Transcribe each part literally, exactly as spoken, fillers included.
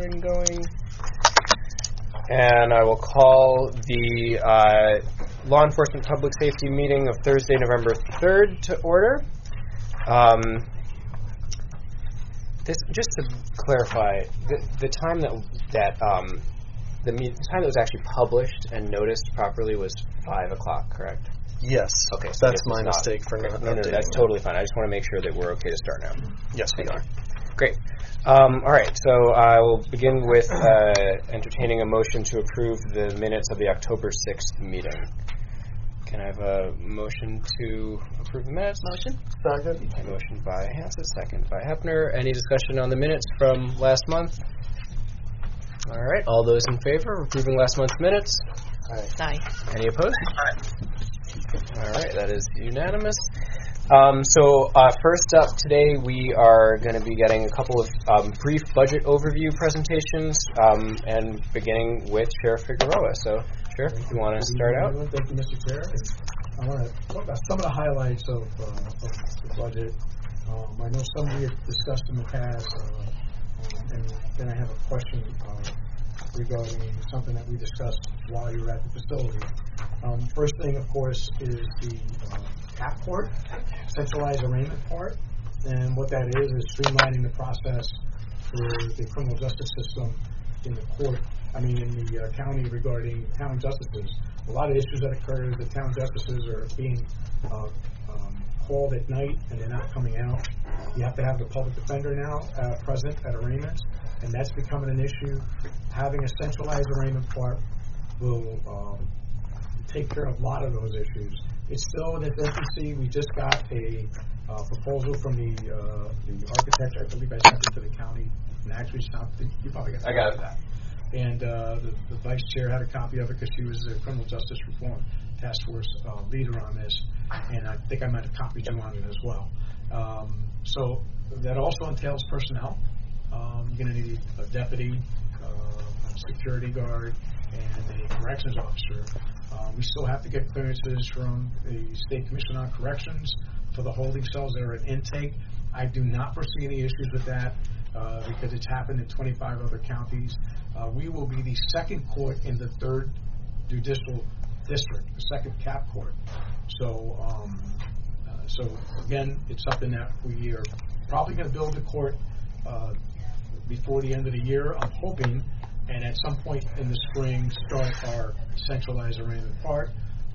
recording going. And I will call the uh, Law Enforcement Public Safety meeting of Thursday, November third to order. Um, this, just to clarify, the, the time that that um, the, me- the time that was actually published and noticed properly was five o'clock, correct? Yes. Okay, so that's my not, mistake for not. No, no, that's that. totally fine. I just want to make sure that we're okay to start now. Yes, we are. Great. Um, all right, so I will begin with uh, entertaining a motion to approve the minutes of the October sixth meeting. Can I have a motion to approve the minutes? Motion. Second. A motion by Hanson, second by Hefner. Any discussion on the minutes from last month? All right, all those in favor of approving last month's minutes? Aye. Any opposed? All right, that is unanimous. Um, so uh, first up today, we are going to be getting a couple of um, brief budget overview presentations, um, and beginning with Sheriff Figueroa. So, Sheriff, if you want to start out. Thank you, Mister Chair. And I want to talk about some of the highlights of, uh, of the budget. Um, I know some we have discussed in the past, uh, um, and then I have a question uh, regarding something that we discussed while you were at the facility. Um, first thing, of course, is the uh, CAP court, centralized arraignment part, and what that is is streamlining the process for the criminal justice system in the court, I mean in the uh, county regarding town justices. A lot of issues that occur, the town justices are being uh, um, called at night and they're not coming out. You have to have the public defender now uh, present at arraignments, and that's becoming an issue. Having a centralized arraignment part will um, take care of a lot of those issues. It's still in its infancy. We just got a uh, proposal from the uh, the architect. I believe I sent it to the county, and actually it's not. You probably got. I got that. And uh, the, the vice chair had a copy of it because she was the criminal justice reform task force uh, leader on this, and I think I might have copied you on it as well. Um, so that also entails personnel. Um, you're going to need a deputy, uh, a security guard, and a corrections officer. Uh, we still have to get clearances from the State Commission on Corrections for the holding cells that are at intake. I do not foresee any issues with that uh, because it's happened in twenty-five other counties. Uh, we will be the second court in the third judicial district, the second CAP court. So, um, uh, so again, it's something that we are probably going to build the court uh, before the end of the year, I'm hoping, and at some point in the spring start our centralized arraignment part.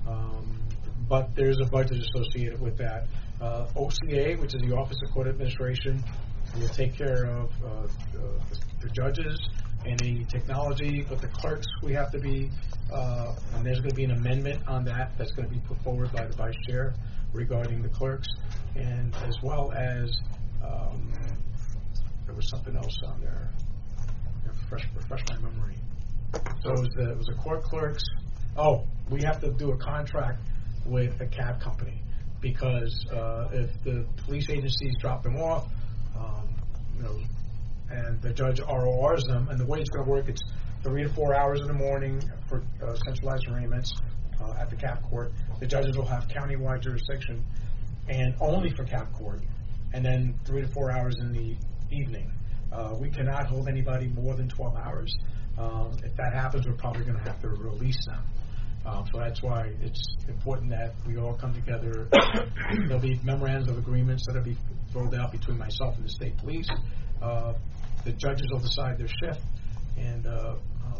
Um, but there's a budget associated with that. Uh, O C A, which is the Office of Court Administration, will take care of uh, uh, the judges and the technology, but the clerks we have to be, uh, and there's going to be an amendment on that that's going to be put forward by the vice chair regarding the clerks, and as well as um, there was something else on there. Refresh, refresh my memory. So it was, the, it was the court clerks. Oh, we have to do a contract with a cab company because uh, if the police agencies drop them off, um, you know, and the judge R O Rs them, and the way it's going to work, it's three to four hours in the morning for uh, centralized arraignments uh, at the CAP court. The judges will have countywide jurisdiction, and only for CAP court, and then three to four hours in the evening. Uh, we cannot hold anybody more than twelve hours. Um, if that happens, we're probably going to have to release them. Um, so that's why it's important that we all come together. There'll be memorandums of agreements that will be filled out between myself and the state police. Uh, the judges will decide their shift, and uh, um,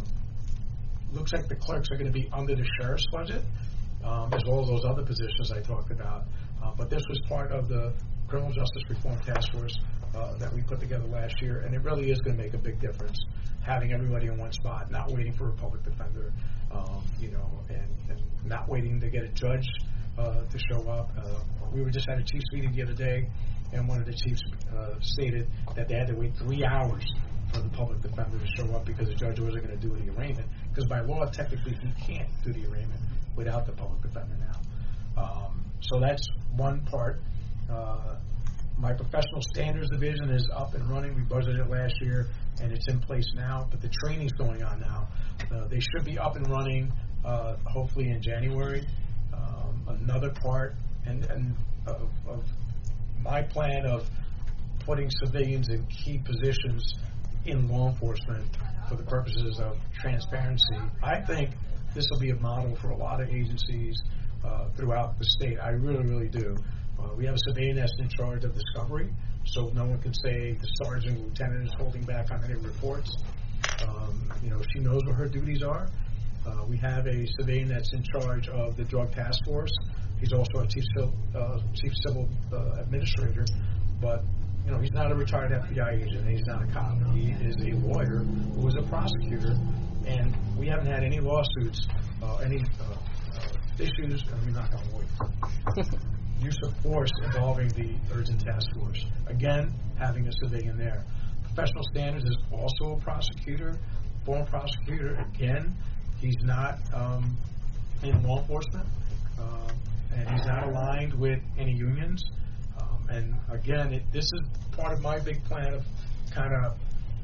looks like the clerks are going to be under the sheriff's budget, um, as well as those other positions I talked about. Uh, but this was part of the Criminal Justice Reform Task Force uh, that we put together last year, and it really is going to make a big difference having everybody in one spot, not waiting for a public defender, um, you know, and, and not waiting to get a judge uh, to show up. Uh, we were just at a chief's meeting the other day, and one of the chiefs uh, stated that they had to wait three hours for the public defender to show up because the judge wasn't going to do the arraignment. Because by law, technically, he can't do the arraignment without the public defender now. Um, so that's one part. Uh, my professional standards division is up and running. We budgeted it last year, and it's in place now. But the training's going on now. Uh, they should be up and running uh, hopefully in January. Um, another part and, and of, of my plan of putting civilians in key positions in law enforcement for the purposes of transparency. I think this will be a model for a lot of agencies uh, throughout the state. I really, really do. Uh, we have a civilian that's in charge of discovery, so no one can say the sergeant or lieutenant is holding back on any reports. Um, you know, she knows what her duties are. Uh, we have a civilian that's in charge of the drug task force. He's also a chief, uh, chief civil uh, administrator, but you know, he's not a retired F B I agent, and he's not a cop. He is a lawyer who is a prosecutor, and we haven't had any lawsuits, uh, any uh, uh, issues, and we're not going to wait. Use of force involving the urgent task force. Again, having a civilian there. Professional Standards is also a prosecutor, former prosecutor. Again, he's not um, in law enforcement, uh, and he's not aligned with any unions. Um, and again, it, this is part of my big plan of kind of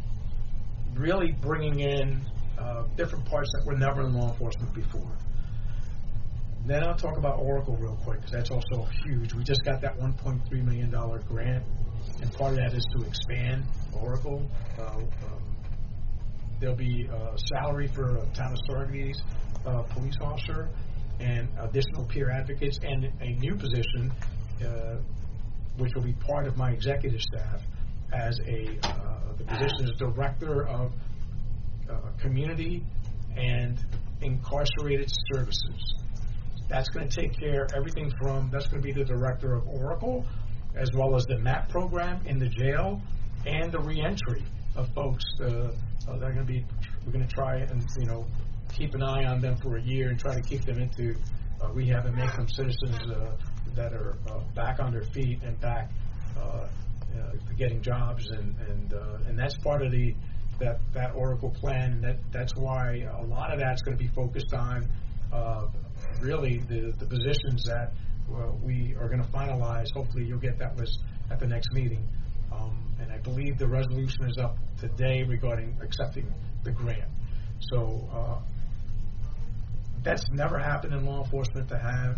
really bringing in uh, different parts that were never in law enforcement before. Then I'll talk about Oracle real quick, because that's also huge. We just got that one point three million dollars grant, and part of that is to expand Oracle. Uh, um, there'll be a salary for a town of Saugerties uh, police officer, and additional peer advocates, and a new position, uh, which will be part of my executive staff, as a uh, the position is Director of uh, Community and Incarcerated Services. That's going to take care of everything from, that's going to be the director of Oracle, as well as the MAP program in the jail, and the reentry of folks uh, uh, that are going to be, we're going to try and, you know, keep an eye on them for a year and try to keep them into uh, rehab and make them citizens uh, that are uh, back on their feet and back uh, uh, getting jobs, and and uh, and that's part of the that that Oracle plan. That that's why a lot of that's going to be focused on uh, really the the positions that uh, we are going to finalize. Hopefully, you'll get that list at the next meeting. Um, and I believe the resolution is up today regarding accepting the grant. So uh, that's never happened in law enforcement, to have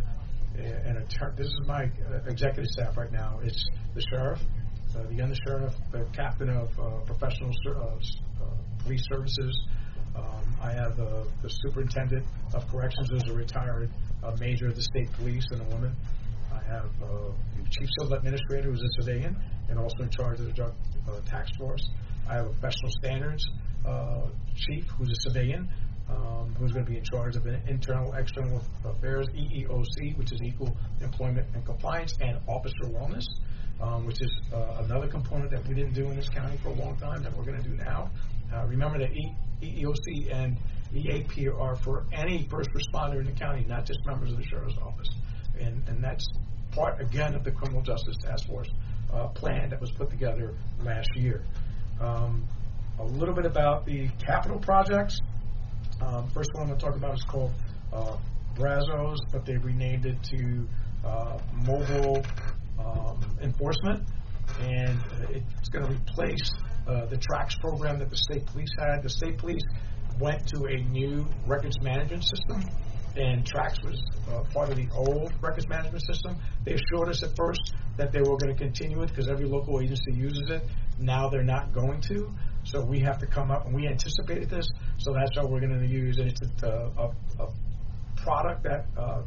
an attorney. This is my uh, executive staff right now. It's the sheriff, uh, the undersheriff, the captain of uh, professional ser- uh, uh, police services. Um, I have uh, the superintendent of corrections, who's a retired uh, major of the state police and a woman. I have uh, the chief civil administrator, who's a civilian and also in charge of the drug uh, task force. I have a professional standards uh, chief, who's a civilian, um, who's going to be in charge of internal, external affairs, E E O C, which is Equal Employment and Compliance, and officer wellness, um, which is uh, another component that we didn't do in this county for a long time that we're going to do now. Uh, remember that E E O C and E A P are for any first responder in the county, not just members of the sheriff's office. And, and that's part, again, of the Criminal Justice Task Force uh, plan that was put together last year. Um, a little bit about the capital projects. Um, first one I'm going to talk about is called uh, Brazos, but they've renamed it to uh, Mobile um, Enforcement, and it's going to replace uh, the TRACS program that the state police had. The state police went to a new records management system, and TRACS was uh, part of the old records management system. They assured us at first that they were going to continue it because every local agency uses it. Now they're not going to, so we have to come up, and we anticipated this, so that's how we're going to use it. It's a, a, a product that uh,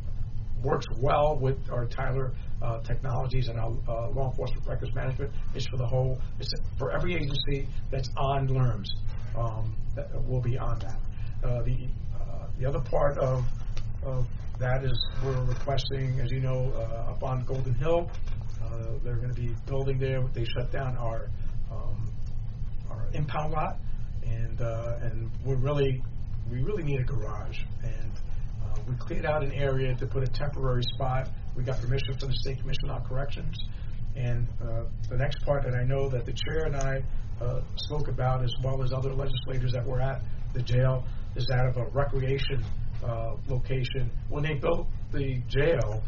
works well with our Tyler uh, Technologies and our uh, law enforcement records management. It's for the whole, it's for every agency that's on L E R M S, um, that will be on that. Uh, the uh, the other part of of that is we're requesting, as you know, uh, up on Golden Hill, uh, they're going to be building there. They shut down our um, our impound lot, and uh, and we're really we really need a garage, and uh, we cleared out an area to put a temporary spot. We got permission from the State Commission on Corrections, and uh, the next part that I know that the chair and I uh, spoke about, as well as other legislators that were at the jail, is that of a recreation uh, location. When they built the jail,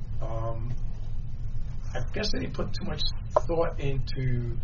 um, I guess they didn't put too much thought into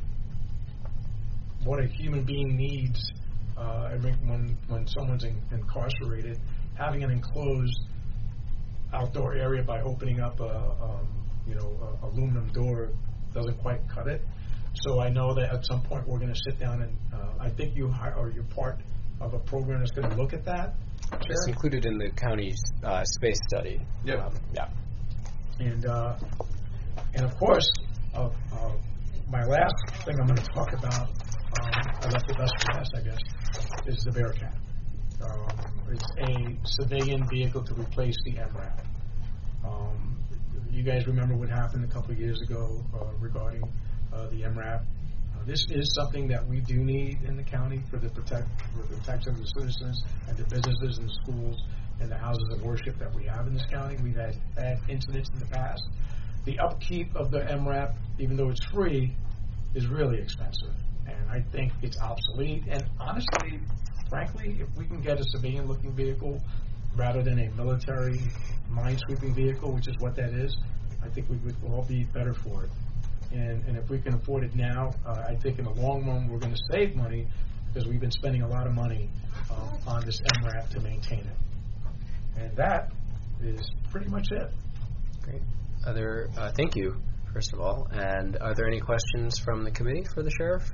what a human being needs uh, when when someone's in, incarcerated. Having an enclosed outdoor area by opening up a um, you know a aluminum door doesn't quite cut it. So I know that at some point we're going to sit down and uh, I think you hi- or you're part of a program that's going to look at that. It's included in the county's uh, space study. Yep. Um, yeah. And uh, and of course, uh, uh, my last thing I'm going to talk about, um, I left the best for last, I guess, is the Bearcat. Um, it's a civilian vehicle to replace the M RAP. Um, you guys remember what happened a couple of years ago uh, regarding uh, the M RAP. Uh, this is something that we do need in the county for the protect for the protection of the citizens and the businesses and the schools and the houses of worship that we have in this county. We've had had incidents in the past. The upkeep of the M RAP, even though it's free, is really expensive, and I think it's obsolete. And honestly, frankly, if we can get a civilian-looking vehicle rather than a military minesweeping vehicle, which is what that is, I think we would all be better for it. And, and if we can afford it now, uh, I think in the long run we're going to save money because we've been spending a lot of money uh, on this M RAP to maintain it. And that is pretty much it. Great. Other, uh, thank you, first of all. And are there any questions from the committee for the sheriff?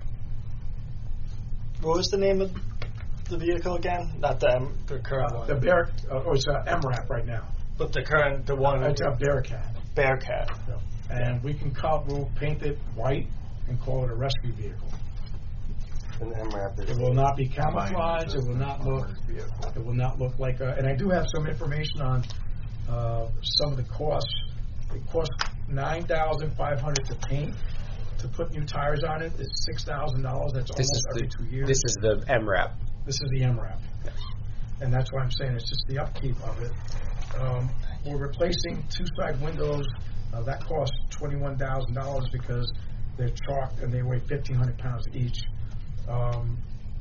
What was the name of the vehicle again? Not the, M, the current Uh, one. the Bear, uh, oh, it's uh, M RAP right now. But the current, the one. It's a Bearcat. Bearcat. And we can cut, we'll paint it white and call it a rescue vehicle. And M RAP is It will not be camouflaged. It will not look. It will not look like a. And I do have some information on uh, some of the costs. It costs nine thousand five hundred to paint. To put new tires on it, it's six thousand dollars. That's This almost is every the, two years. This is the M RAP. This is the M RAP. And that's why I'm saying it's just the upkeep of it. Um, we're replacing two side windows. Uh, that costs twenty-one thousand dollars because they're chalked and they weigh fifteen hundred pounds each. Um,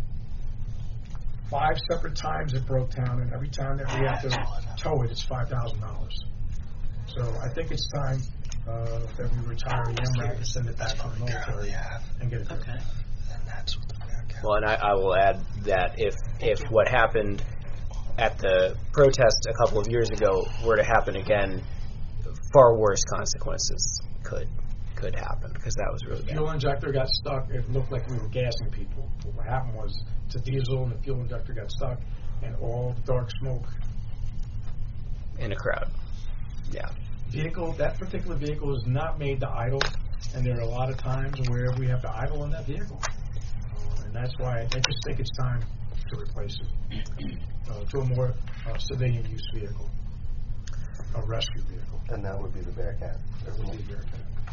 five separate times it broke down, and every time that we have to tow it, it's five thousand dollars. So I think it's time uh, that we retire the M RAP and send it back to the military and get it Okay. fixed. Well, and I, I will add that if if what happened at the protest a couple of years ago were to happen again, far worse consequences could could happen because that was really bad. Fuel injector got stuck. It looked like we were gassing people. But what happened was it's a diesel and the fuel injector got stuck and all the dark smoke. In a crowd. Yeah. Vehicle, that particular vehicle is not made to idle, and there are a lot of times where we have to idle in that vehicle. And that's why I just think it's time to replace it uh, to a more uh, civilian use vehicle, a rescue vehicle. and that would be the Bearcat. That would be Bearcat.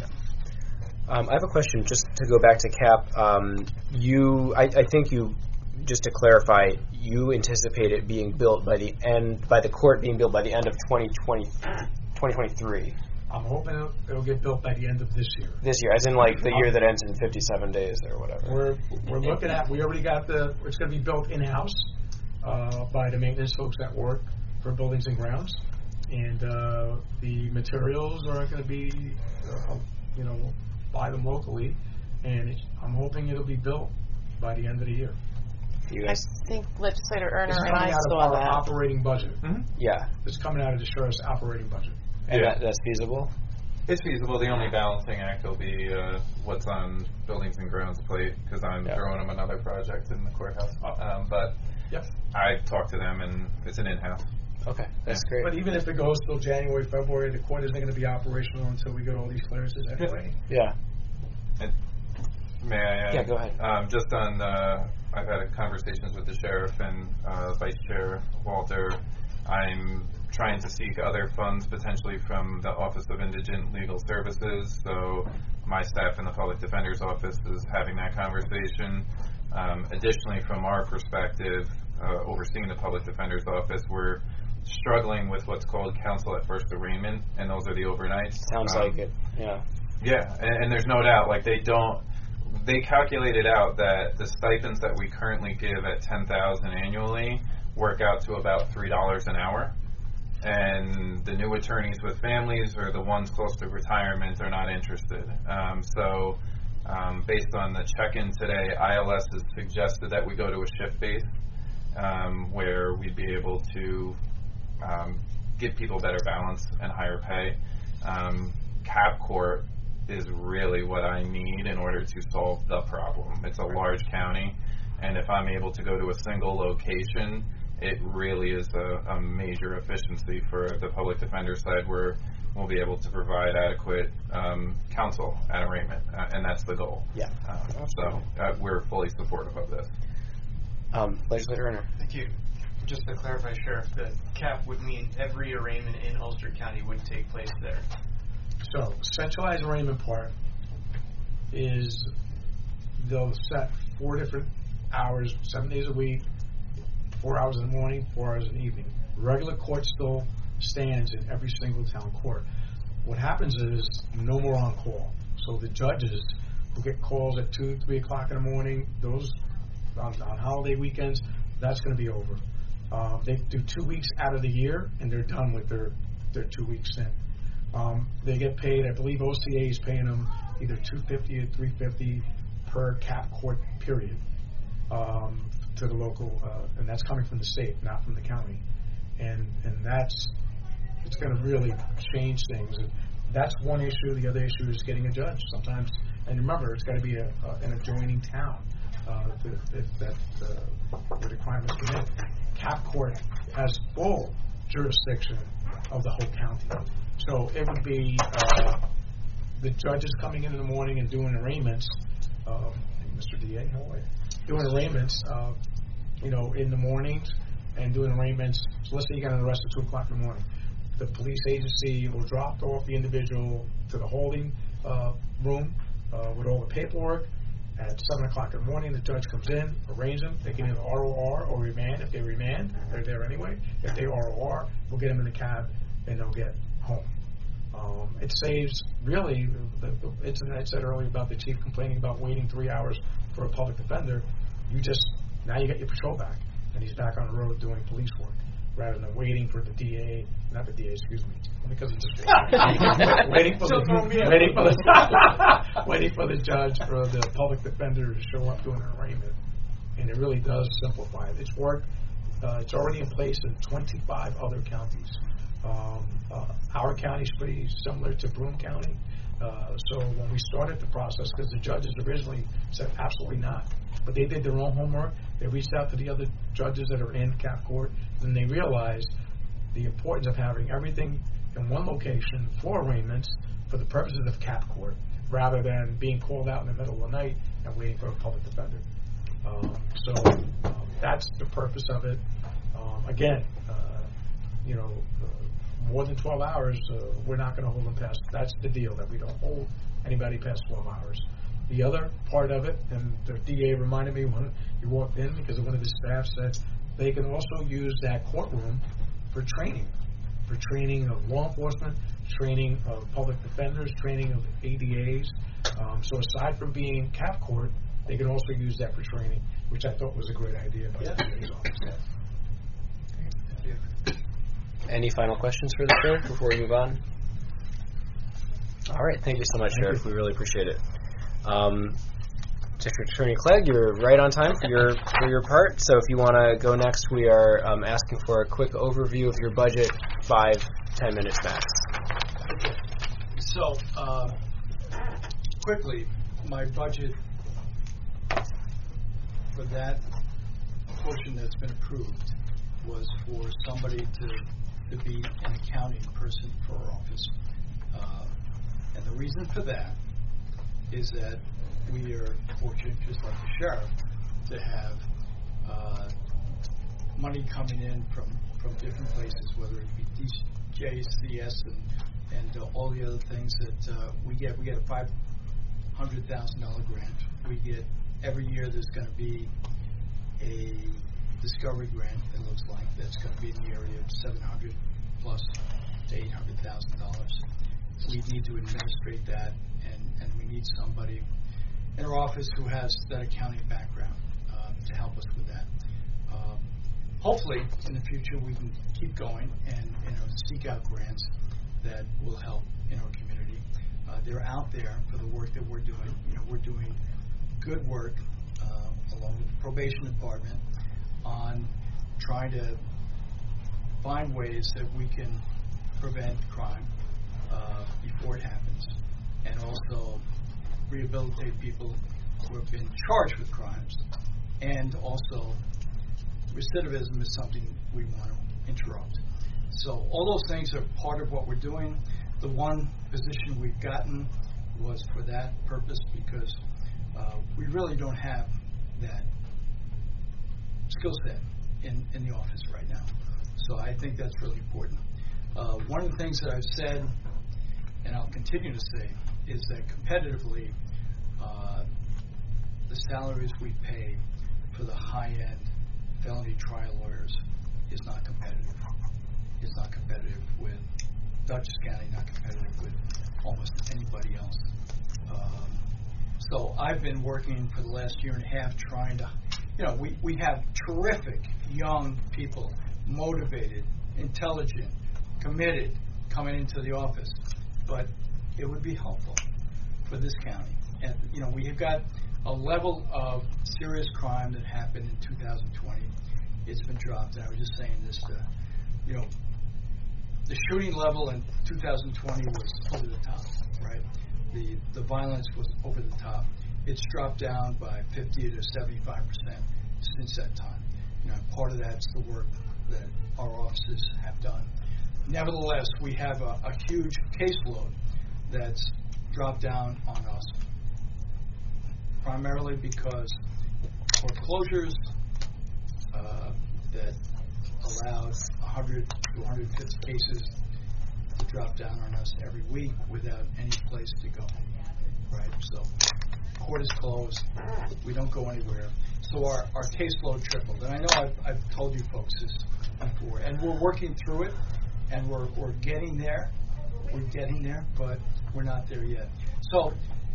Um, I have a question just to go back to Cap. Um, you, I, I think you, just to clarify, you anticipate it being built by the end, by the court being built by the end of twenty twenty, twenty twenty-three. I'm hoping it'll, it'll get built by the end of this year. This year, as in like the year that ends in fifty-seven days or whatever. We're we're looking at. We already got the. It's going to be built in house uh, by the maintenance folks that work for buildings and grounds, and uh, the materials are going to be, uh, you know, we'll buy them locally, and it's, I'm hoping it'll be built by the end of the year. You I guys, think Legislator Erner This is and I coming out of saw our that. operating budget. Mm-hmm. yeah, It's coming out of the sheriff's operating budget. and Yeah. that, that's feasible. It's feasible. The only balancing act will be uh, what's on buildings and grounds plate because I'm Yeah. throwing them another project in the courthouse. Um, but Yep. I talked to them and it's an in-house. Okay, that's Yeah. great. But even if it goes till January, February, the court isn't going to be operational until we get all these clearances anyway. Yeah, And may I add? Yeah, go ahead. Um, just on, uh, I've had conversations with the sheriff and uh, Vice Chair Walter. I'm trying to seek other funds potentially from the Office of Indigent Legal Services. So my staff in the Public Defender's Office is having that conversation. Um, additionally, from our perspective, uh, overseeing the Public Defender's Office, we're struggling with what's called counsel at first arraignment, and those are the overnights. sounds Um, like it. Yeah. Yeah, and, and there's no doubt, like they don't, they calculated out that the stipends that we currently give at ten thousand annually work out to about three dollars an hour, and the new attorneys with families or the ones close to retirement are not interested. Um, so, um, based on the check-in today, I L S has suggested that we go to a shift base um, where we'd be able to um, give people better balance and higher pay. Um, Cap Court is really what I need in order to solve the problem. It's a large county, and if I'm able to go to a single location, it really is a, a major efficiency for the public defender side, where we'll be able to provide adequate um, counsel at arraignment, uh, and that's the goal. Yeah. Um, so uh, we're fully supportive of this. Um, Legislator Renner. Thank you. Just to clarify, Sheriff, the cap would mean every arraignment in Ulster County would take place there. So, centralized arraignment part is they'll set four different hours, seven days a week, four hours in the morning, four hours in the evening. Regular court still stands in every single town court. What happens is no more on call. So the judges who get calls at two, three o'clock in the morning, those on, on holiday weekends, that's going to be over. Uh, they do two weeks out of the year, and they're done with their, their two week stint. Um, they get paid, I believe O C A is paying them either two fifty or three fifty per cap court period um, to the local, uh, and that's coming from the state, not from the county. And and that's, it's going to really change things. And that's one issue. The other issue is getting a judge sometimes. And remember, it's got to be a, a, an adjoining town uh, if that uh, the requirements come in. Cap court has full jurisdiction of the whole county. So it would be uh, the judges coming in in the morning and doing arraignments. Um, Mister D A, how are you? Doing arraignments, uh, you know, in the mornings and doing arraignments. So let's say you got an arrest at two o'clock in the morning. The police agency will drop off the individual to the holding uh, room uh, with all the paperwork. At seven o'clock in the morning, the judge comes in, arraigns them. They can either R O R or remand. If they remand, they're there anyway. If they R O R, we'll get them in the cab and they'll get home. Um, it saves, really, the, the incident I said earlier about the chief complaining about waiting three hours for a public defender. You just, now you got your patrol back, and he's back on the road doing police work, rather than waiting for the D A, not the D A, excuse me, because it's just waiting for the waiting for the waiting for the judge or the public defender to show up doing an arraignment, and it really does simplify it. It's worked. Uh, it's already in place in twenty-five other counties. Um, uh, our county is pretty similar to Broome County. Uh, so when we started the process, because the judges originally said absolutely not, but they did their own homework. They reached out to the other judges that are in cap court, and they realized the importance of having everything in one location for arraignments for the purposes of cap court, rather than being called out in the middle of the night and waiting for a public defender. Um, so um, that's the purpose of it. Um, again, uh, you know, uh, more than twelve hours, uh, we're not going to hold them past. That's the deal, that we don't hold anybody past twelve hours. The other part of it, and the D A reminded me when he walked in, because one of his staff said they can also use that courtroom for training, for training of law enforcement, training of public defenders, training of A D As. Um, so aside from being cap court, they can also use that for training, which I thought was a great idea by Yeah. the D A's office. Yeah. Any final questions for the Sheriff before we move on? All right, thank you so much, Thank Sheriff. you. We really appreciate it. Um, District Attorney Clegg, you're right on time for your for your part. So if you want to go next, we are um, asking for a quick overview of your budget, five, ten minutes max. Okay. So, uh, quickly, my budget for that portion that's been approved was for somebody to, to be an accounting person for our office. Uh, and the reason for that is that we are fortunate, just like the sheriff, to have uh, money coming in from, from different places, whether it be D J C S and, and uh, all the other things that uh, we get. We get a five hundred thousand dollars grant. We get, every year there's going to be a discovery grant, it looks like, that's going to be in the area of seven hundred plus to eight hundred thousand dollars. We need to administrate that, and, and we need somebody in our office who has that accounting background um, to help us with that. Um, hopefully, in the future, we can keep going and, you know, seek out grants that will help in our community. Uh, they're out there for the work that we're doing. You know, we're doing good work uh, along with the probation department on trying to find ways that we can prevent crime uh, before it happens. and also rehabilitate people who have been charged with crimes. And also, recidivism is something we want to interrupt. So all those things are part of what we're doing. The one position we've gotten was for that purpose because uh, we really don't have that skill set in, in the office right now. So I think that's really important. Uh, one of the things that I've said, and I'll continue to say, is that competitively, uh, the salaries we pay for the high-end felony trial lawyers is not competitive. It's not competitive with Dutchess County, not competitive with almost anybody else. Um, so I've been working for the last year and a half trying to, you know, we, we have terrific young people, motivated, intelligent, committed, coming into the office. But it would be helpful for this county. And, you know, we have got a level of serious crime that happened in two thousand twenty. It's been dropped. And I was just saying this to, you know, the shooting level in two thousand twenty was over the top, right? The the violence was over the top. It's dropped down by fifty to seventy-five percent since that time. You know, part of that's the work that our offices have done. Nevertheless, we have a, a huge caseload that's dropped down on us, primarily because foreclosures uh, that allowed one hundred to one hundred fifty cases to drop down on us every week without any place to go, right? So court is closed. We don't go anywhere. So our, our caseload tripled. And I know I've, I've told you folks this before, and we're working through it, and we're, we're getting there. We're getting there, but we're not there yet. So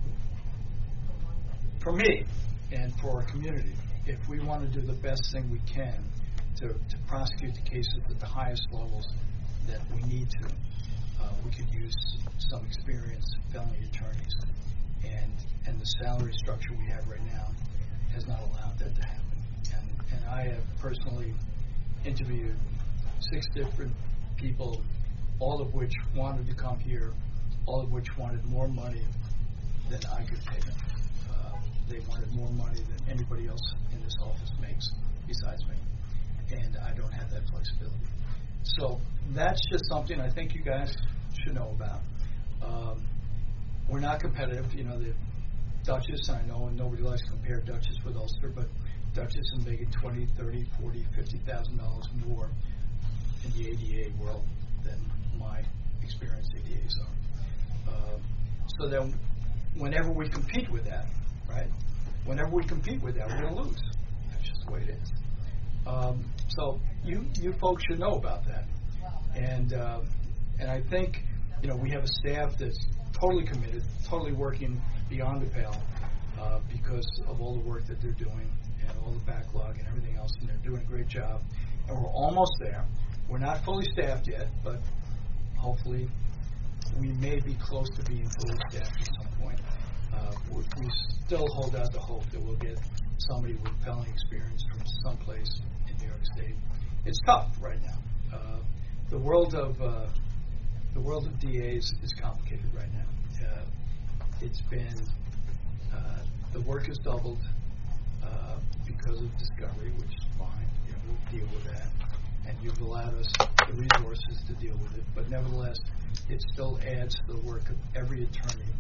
for me and for our community, if we want to do the best thing we can to, to prosecute the cases at the highest levels that we need to, uh, we could use some experienced felony attorneys, and and the salary structure we have right now has not allowed that to happen. And, and I have personally interviewed six different people, all of which wanted to come here, all of which wanted more money than I could pay them. Uh, they wanted more money than anybody else in this office makes besides me. And I don't have that flexibility. So that's just something I think you guys should know about. Um, we're not competitive. You know, the Dutchess, I know nobody likes to compare Dutchess with Ulster, but Dutchess is making twenty, thirty, forty, fifty thousand dollars more in the A D A world than my experienced A D As are. Uh, so then whenever we compete with that, right, whenever we compete with that, we're going to lose. That's just the way it is. Um, so you you folks should know about that. And uh, and I think, you know, we have a staff that's totally committed, totally working beyond the pale uh, because of all the work that they're doing and all the backlog and everything else, and they're doing a great job. And we're almost there. We're not fully staffed yet, but hopefully we may be close to being fully staffed at some point. Uh, we, we still hold out the hope that we'll get somebody with felony experience from someplace in New York State. It's tough right now. Uh, the world of uh, the world of D As is complicated right now. Uh, it's been uh, the work has doubled uh, because of discovery, which is fine. You know, we'll deal with that. And you've allowed us the resources to deal with it. But nevertheless, it still adds to the work of every attorney.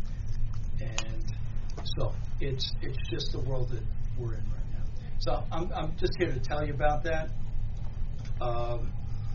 And so it's it's just the world that we're in right now. So I'm I'm just here to tell you about that. Um,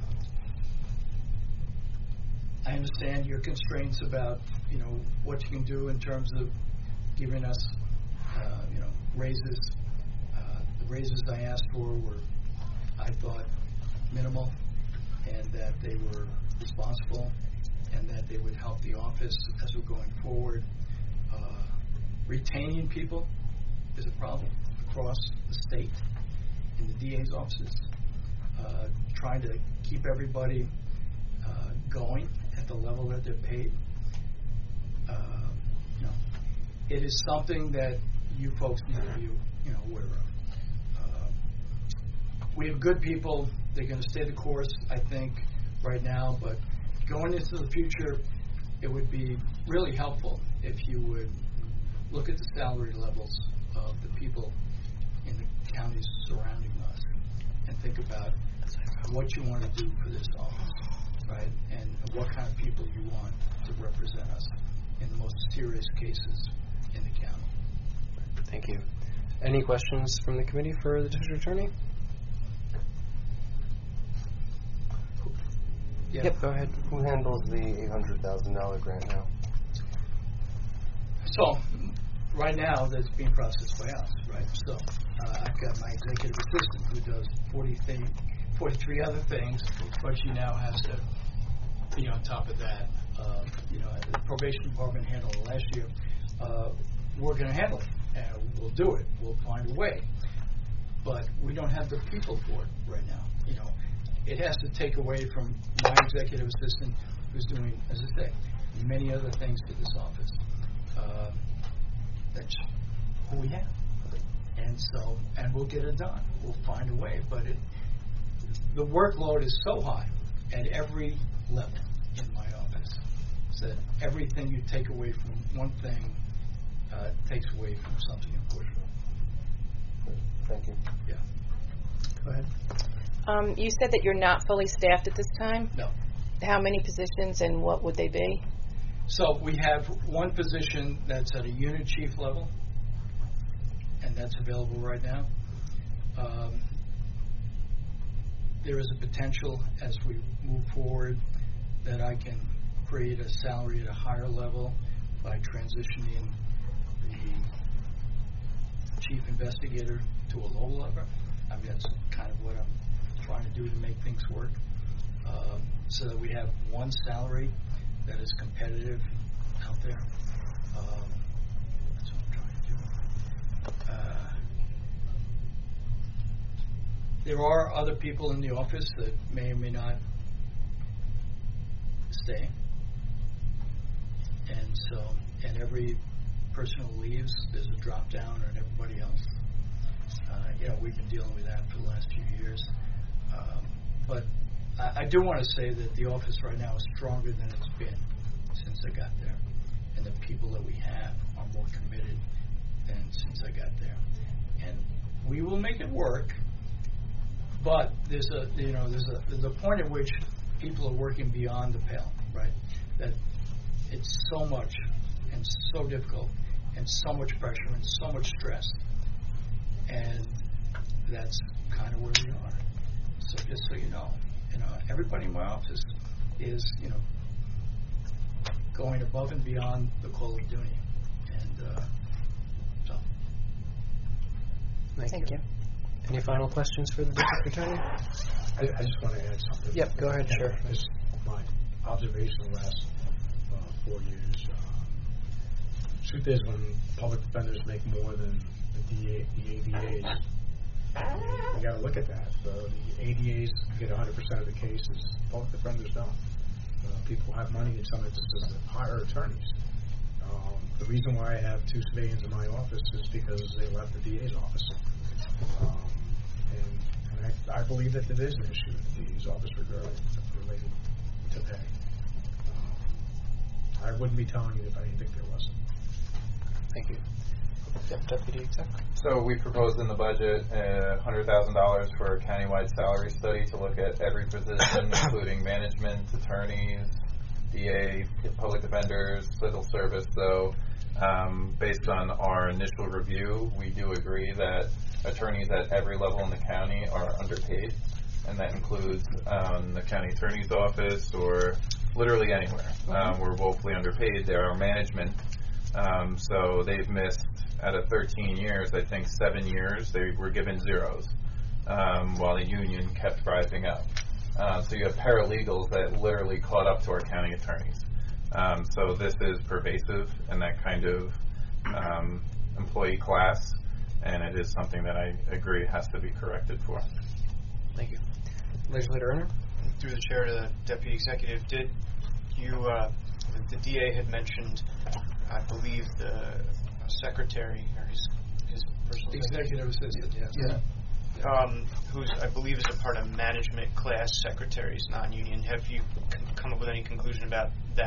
I understand your constraints about, you know, what you can do in terms of giving us, uh, you know, raises. Uh, the raises I asked for were, I thought, minimal, and that they were responsible, and that they would help the office as we're going forward. Uh, retaining people is a problem across the state in the D A's offices. Uh, trying to keep everybody uh, going at the level that they're paid. Uh, you know, it is something that you folks need to be, you know, aware of. Uh, we have good people. They're going to stay the course, I think, right now. But going into the future, it would be really helpful if you would look at the salary levels of the people in the counties surrounding us and think about what you want to do for this office, right? And what kind of people you want to represent us in the most serious cases in the county. Thank you. Any questions from the committee for the district attorney? Yeah. Yep, go ahead. Who handles the eight hundred thousand dollar grant now? So, right now, that's being processed by us, right? So, uh, I've got my executive assistant who does forty thing, forty-three other things, but she now has to be on top of that. Uh, you know, the probation department handled it last year. Uh, we're going to handle it, and we'll do it. We'll find a way. But we don't have the people for it right now. You know, it has to take away from my executive assistant, who's doing, as I say, many other things for this office. Uh, that's who we have. And so, and we'll get it done. We'll find a way. But it, the workload is so high at every level in my office that everything you take away from one thing uh, takes away from something important. Thank you. Yeah. Go ahead. Um, you said that you're not fully staffed at this time. No. How many positions and what would they be? So we have one position that's at a unit chief level, and that's available right now. Um, there is a potential as we move forward that I can create a salary at a higher level by transitioning the chief investigator to a low level. I mean, that's kind of what I'm trying to do to make things work. Um, so that we have one salary that is competitive out there. Um, that's what I'm trying to do. Uh, there are other people in the office that may or may not stay. And so, and every person who leaves, there's a drop down on everybody else. Uh, you know, we've been dealing with that for the last few years. Um, but I, I do want to say that the office right now is stronger than it's been since I got there. And the people that we have are more committed than since I got there. And we will make it work, but there's a, you know, there's a, there's a point at which people are working beyond the pale, right? That it's so much and so difficult and so much pressure and so much stress. And that's kind of where we are. So just so you know, you know, everybody in my office is, you know, going above and beyond the call of duty. And uh, so. Thank, Thank you. you. Any final questions for the district attorney? I, I just want to add something. Yep, go ahead, sure. Just my observation of the last uh, four years. Uh, truth is, when public defenders make more than the, D A, the A D As, we got to look at that. So the A D As get one hundred percent of the cases. Public defenders don't. Uh, people have money in some instances that hire attorneys. Um, the reason why I have two civilians in my office is because they left the D A's office. Um, and and I, I believe that there is an issue in the D A's office regarding related to pay. Um, I wouldn't be telling you if I didn't think there wasn't. Thank you. Yep, Deputy Exec. So we proposed in the budget uh, one hundred thousand dollars for a countywide salary study to look at every position, including management, attorneys, D A, public defenders, civil service. So um, based on our initial review, we do agree that attorneys at every level in the county are underpaid, and that includes um, the county attorney's office or literally anywhere. Um, we're woefully underpaid. There are management. Um, so they've missed, out of thirteen years, I think seven years, they were given zeros, um, while the union kept rising up. Uh, so you have paralegals that literally caught up to our county attorneys. Um, so this is pervasive in that kind of um, employee class, and it is something that I agree has to be corrected for. Thank you. Legislator Erner? Through the chair to the deputy executive, did you, uh, the, the D A had mentioned, I believe, the secretary, or his, his personal Executive assistant, yes. Yeah. Um, who's, I believe, is a part of management class secretaries, non-union. Have you c- come up with any conclusion about that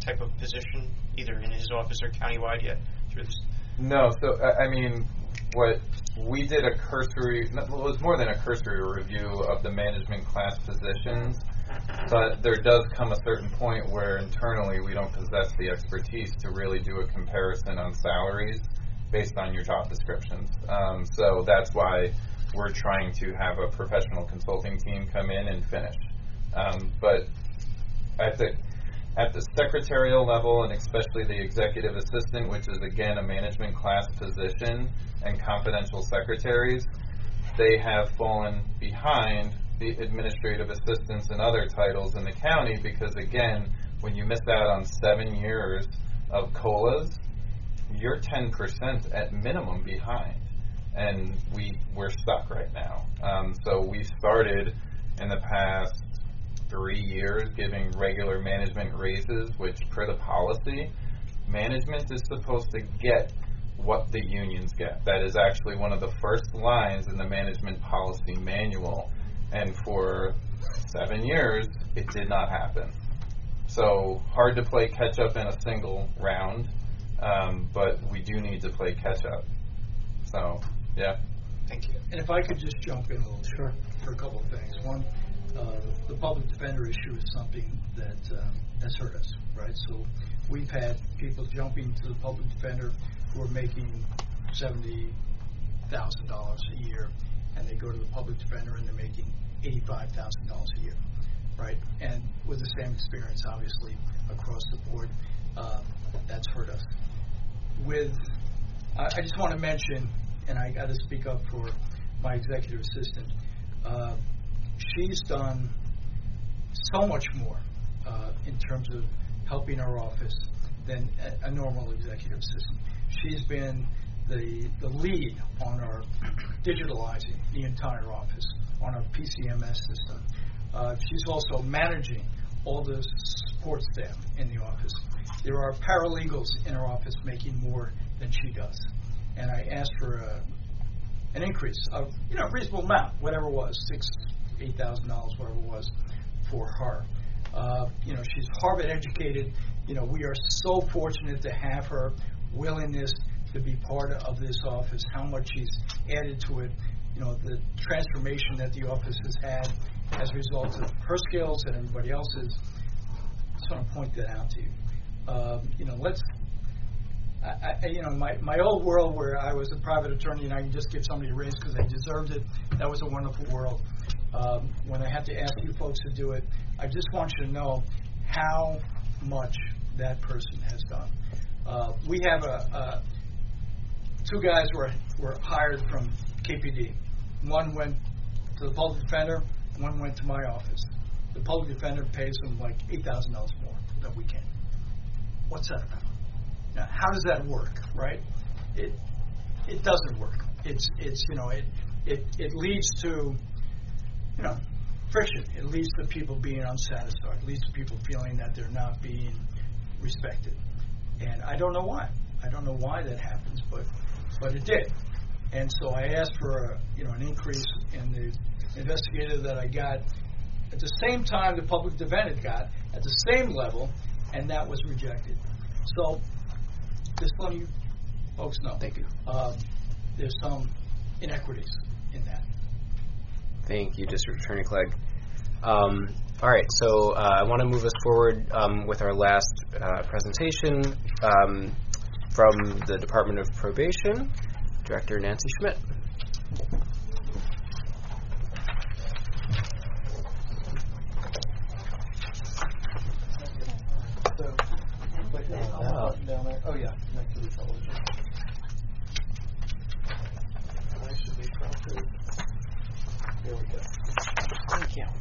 type of position, either in his office or countywide yet? Through this? No, so I I mean, what we did a cursory, no, well, it was more than a cursory review of the management class positions, but there does come a certain point where internally we don't possess the expertise to really do a comparison on salaries based on your job descriptions. Um, so that's why we're trying to have a professional consulting team come in and finish. Um, but at the At the secretarial level, and especially the executive assistant, which is again a management class position, and confidential secretaries, they have fallen behind the administrative assistants and other titles in the county because, again, when you miss out on seven years of COLAs, you're ten percent at minimum behind. And we, we're stuck right now. Um, so we've started in the past three years giving regular management raises, which per the policy, management is supposed to get what the unions get. That is actually one of the first lines in the management policy manual. And for seven years, it did not happen. So hard to play catch up in a single round, um, but we do need to play catch up. So, yeah. Thank you. And if I could just jump in a little Sure. for a couple of things. One, uh, the public defender issue is something that um, has hurt us, right? So we've had people jumping to the public defender who are making seventy thousand dollars a year, and they go to the public defender and they're making eighty-five thousand dollars a year, right? And with the same experience, obviously, across the board, um, that's hurt us. With, I, I just want to mention, and I got to speak up for my executive assistant. Uh, she's done so much more uh, in terms of helping our office than a, a normal executive assistant. She's been the the lead on our digitalizing the entire office, on our P C M S system. Uh, she's also managing all the support staff in the office. There are paralegals in our office making more than she does. And I asked for a, an increase of, you know, a reasonable amount, whatever it was, six, eight thousand dollars, whatever it was, for her. Uh, you know, she's Harvard educated. You know, we are so fortunate to have her willingness to be part of this office. How much she's added to it. You know, the transformation that the office has had as a result of her skills and everybody else's. I just want to point that out to you. Um, you know, let's. I, I, you know, my, my old world where I was a private attorney and I can just give somebody a raise because they deserved it, that was a wonderful world. Um, when I have to ask you folks to do it, I just want you to know how much that person has done. Uh, we have a, a two guys were were hired from K P D. One went to the public defender, one went to my office. The public defender pays them like eight thousand dollars more than we can. What's that about? Now, how does that work, right? It it doesn't work. It's it's you know it it it leads to you know friction. It leads to people being unsatisfied. It leads to people feeling that they're not being respected. And I don't know why. I don't know why that happens, but but it did. And so I asked for a you know an increase in the investigator that I got at the same time the public defender got at the same level, and that was rejected. So. Just letting you folks know. Thank you. Um, there's some inequities in that. Thank you, District Attorney Clegg. Um, all right, so uh, I want to move us forward um, with our last uh, presentation um, from the Department of Probation, Director Nancy Schmidt. Oh. Down there. Oh, yeah, next to the television. I should be prompted. There we go. Thank you.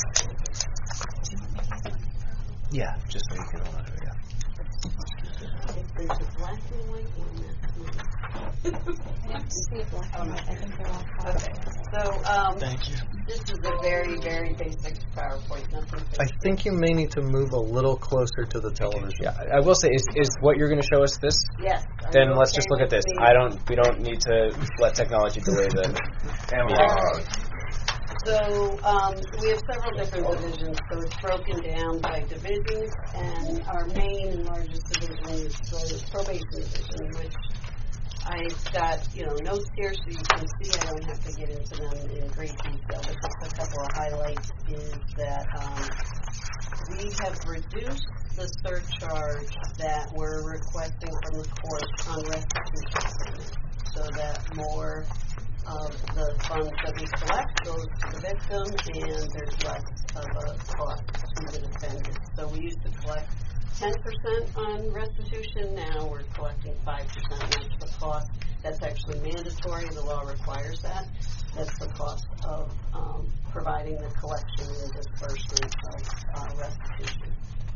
Yeah, just so you can hold on to it, yeah. There's a black and white one that's Okay. So, um, Thank you. this is a very, very basic PowerPoint. Nothing I think you may need to move a little closer to the television. Yeah, I will say, is, is what you're going to show us this? Yes. Are Then you let's okay just look at with this. the- I don't. We don't need to let technology delay the meeting. So um, we have several different divisions, so it's broken down by divisions, and our main and largest division is the probation division, which I've got, you know, notes here so you can see. I don't have to get into them in great detail, but just a couple of highlights is that um, we have reduced the surcharge that we're requesting from the court on restitution payments, so that more of the funds that we collect goes to the victim, and there's less of a cost to the defendant. So we used to collect ten percent on restitution. Now we're collecting five percent. That's the cost. That's actually mandatory. The law requires that. That's the cost of um, providing the collection and disbursement of uh, restitution.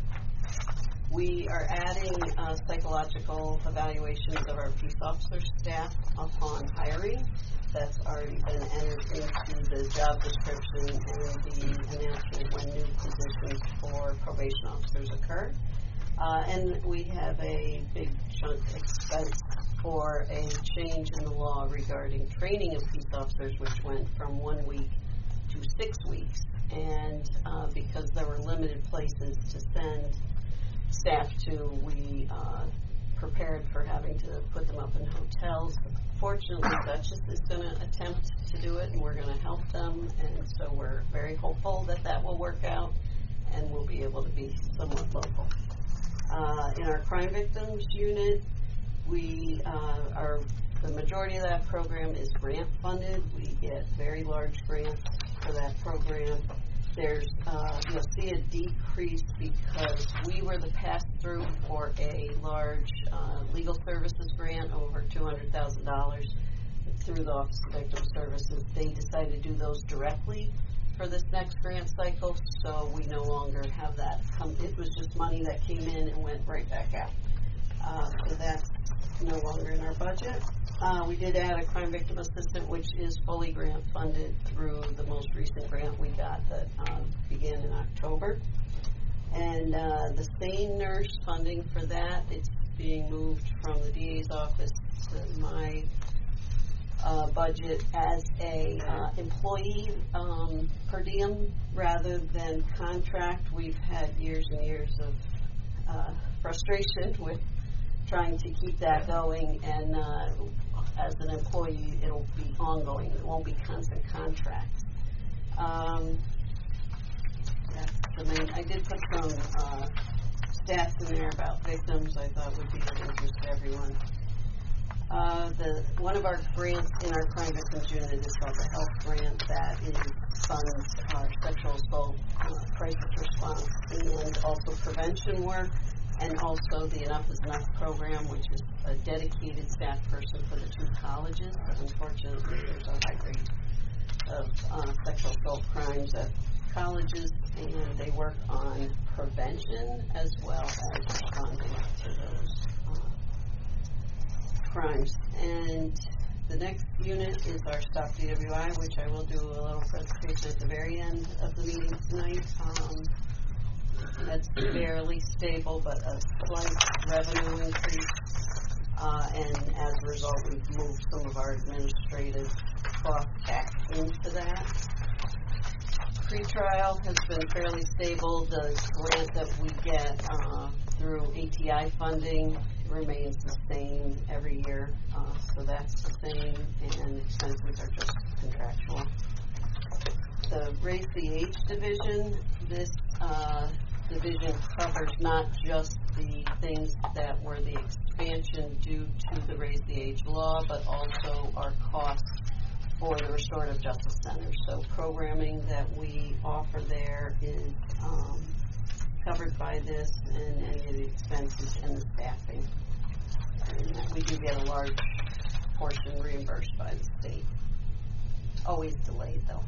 We are adding uh, psychological evaluations of our peace officer staff upon hiring. That's already been entered into the job description and the announcement when new positions for probation officers occur. Uh, and we have a big chunk expense for a change in the law regarding training of peace officers, which went from one week to six weeks. And uh, because there were limited places to send staff to, we uh, prepared for having to put them up in hotels. Fortunately, Dutchess is going to attempt to do it, and we're going to help them, and so we're very hopeful that that will work out, and we'll be able to be somewhat local. Uh, in our crime victims unit, we uh, are, the majority of that program is grant funded. We get very large grants for that program. There's, uh, you'll see a decrease because we were the pass-through for a large uh, legal services grant, over two hundred thousand dollars through the Office of Victim Services. They decided to do those directly for this next grant cycle, so we no longer have that come. It was just money that came in and went right back out. Uh, so that's no longer in our budget. Uh, we did add a crime victim assistant, which is fully grant funded through the most recent grant we got that um, began in October. And uh, the SANE nurse funding for that, it's being moved from the D A's office to my uh, budget as a uh, employee um, per diem rather than contract. We've had years and years of uh, frustration with trying to keep that going, and uh, as an employee, it'll be ongoing. It won't be constant contracts. Um, that's the main. I did put some uh, stats in there about victims I thought would be of interest to everyone. Uh, the one of our grants in our crime victims unit is called the Health Grant. That is funds our sexual assault uh, crisis response and also prevention work, and also the Enough is Enough program, which is a dedicated staff person for the two colleges. Unfortunately, there's a high rate of uh, sexual assault crimes at colleges, and they work on prevention as well as responding to those uh, crimes. And the next unit is our Stop D W I, which I will do a little presentation at the very end of the meeting tonight. Um, That's fairly stable, but a slight revenue increase. Uh, and as a result, we've moved some of our administrative costs back into that. Pre-trial has been fairly stable. The grant that we get uh, through A T I funding remains the same every year. Uh, so that's the same, and expenses are just contractual. The Raise the Age division, this uh, division covers not just the things that were the expansion due to the Raise the Age law, but also our costs for the restorative justice centers. So programming that we offer there is um, covered by this, and any of the expenses and the staffing. And that we do get a large portion reimbursed by the state. Always delayed, though.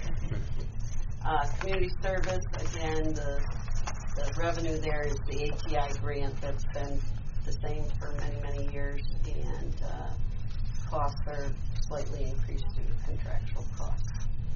uh, community service, again, the The revenue there is the A T I grant that's been the same for many, many years, and uh, costs are slightly increased due to contractual costs.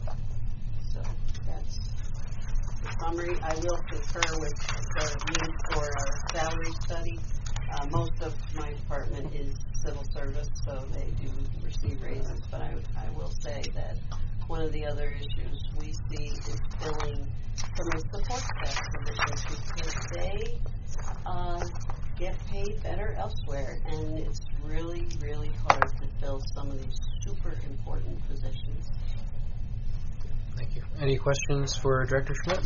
So that's the summary. I will concur with the need for a salary study. Uh, most of my department is civil service, so they do receive raises, but I, I will say that one of the other issues we see is filling some of the support staff positions because they uh, get paid better elsewhere, and it's really, really hard to fill some of these super important positions. Thank you. Any questions for Director Schmidt?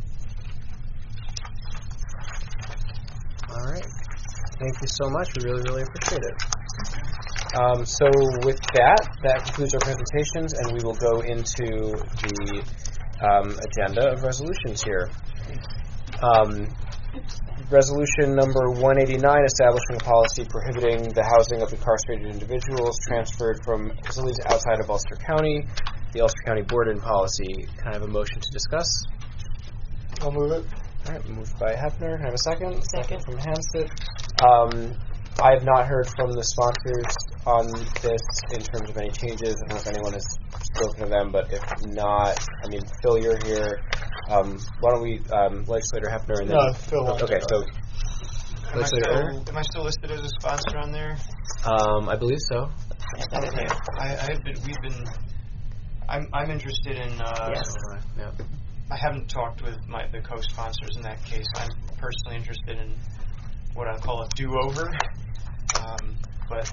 All right. Thank you so much. We really, really appreciate it. Um, so with that, that concludes our presentations, and we will go into the um, agenda of resolutions here. Um, resolution number one eighty-nine, establishing a policy prohibiting the housing of incarcerated individuals transferred from facilities outside of Ulster County, the Ulster County Board and Policy. Can I have a motion to discuss? I'll move it. All right, moved by Hefner. Can I have a second? Second. From Hansett. Um, I have not heard from the sponsors on this in terms of any changes. I don't know if anyone has spoken to them, but if not, I mean, Phil, you're here. Um, why don't we, um, Legislator Hefner and then... No, Phil. Okay, so... Am I, Legislator still, Erner? am I still listed as a sponsor on there? Um, I believe so. Okay. I, I have been. We've been. I'm. I'm interested in. Uh, Yes. Yeah. I haven't talked with my the co-sponsors in that case. I'm personally interested in what I call a do-over, um, but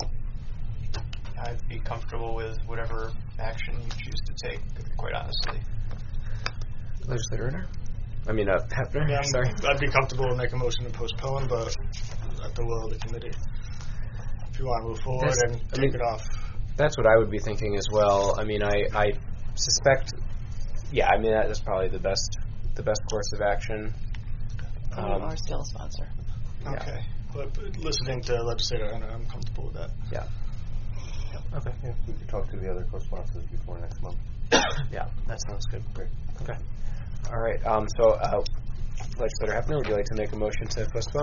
I'd be comfortable with whatever action you choose to take. Quite honestly. Legislator Erner? I mean, uh, Hefner. Yeah, I'm, Sorry. I'd be comfortable with making a motion to postpone, but at the will of the committee. If you want to move forward That's- and I take mean- it off. That's what I would be thinking as well. I mean, I, I suspect, yeah, I mean, that is probably the best the best course of action. And Um, we are still a sponsor. Yeah. Okay. But but listening to Legislator Erner, I'm comfortable with that. Yeah. Okay. Yeah, we could talk to the other co-sponsors before next month. Yeah, that sounds good. Great. Okay. All right. Um, so, uh, Legislator Hefner, would you like to make a motion to postpone?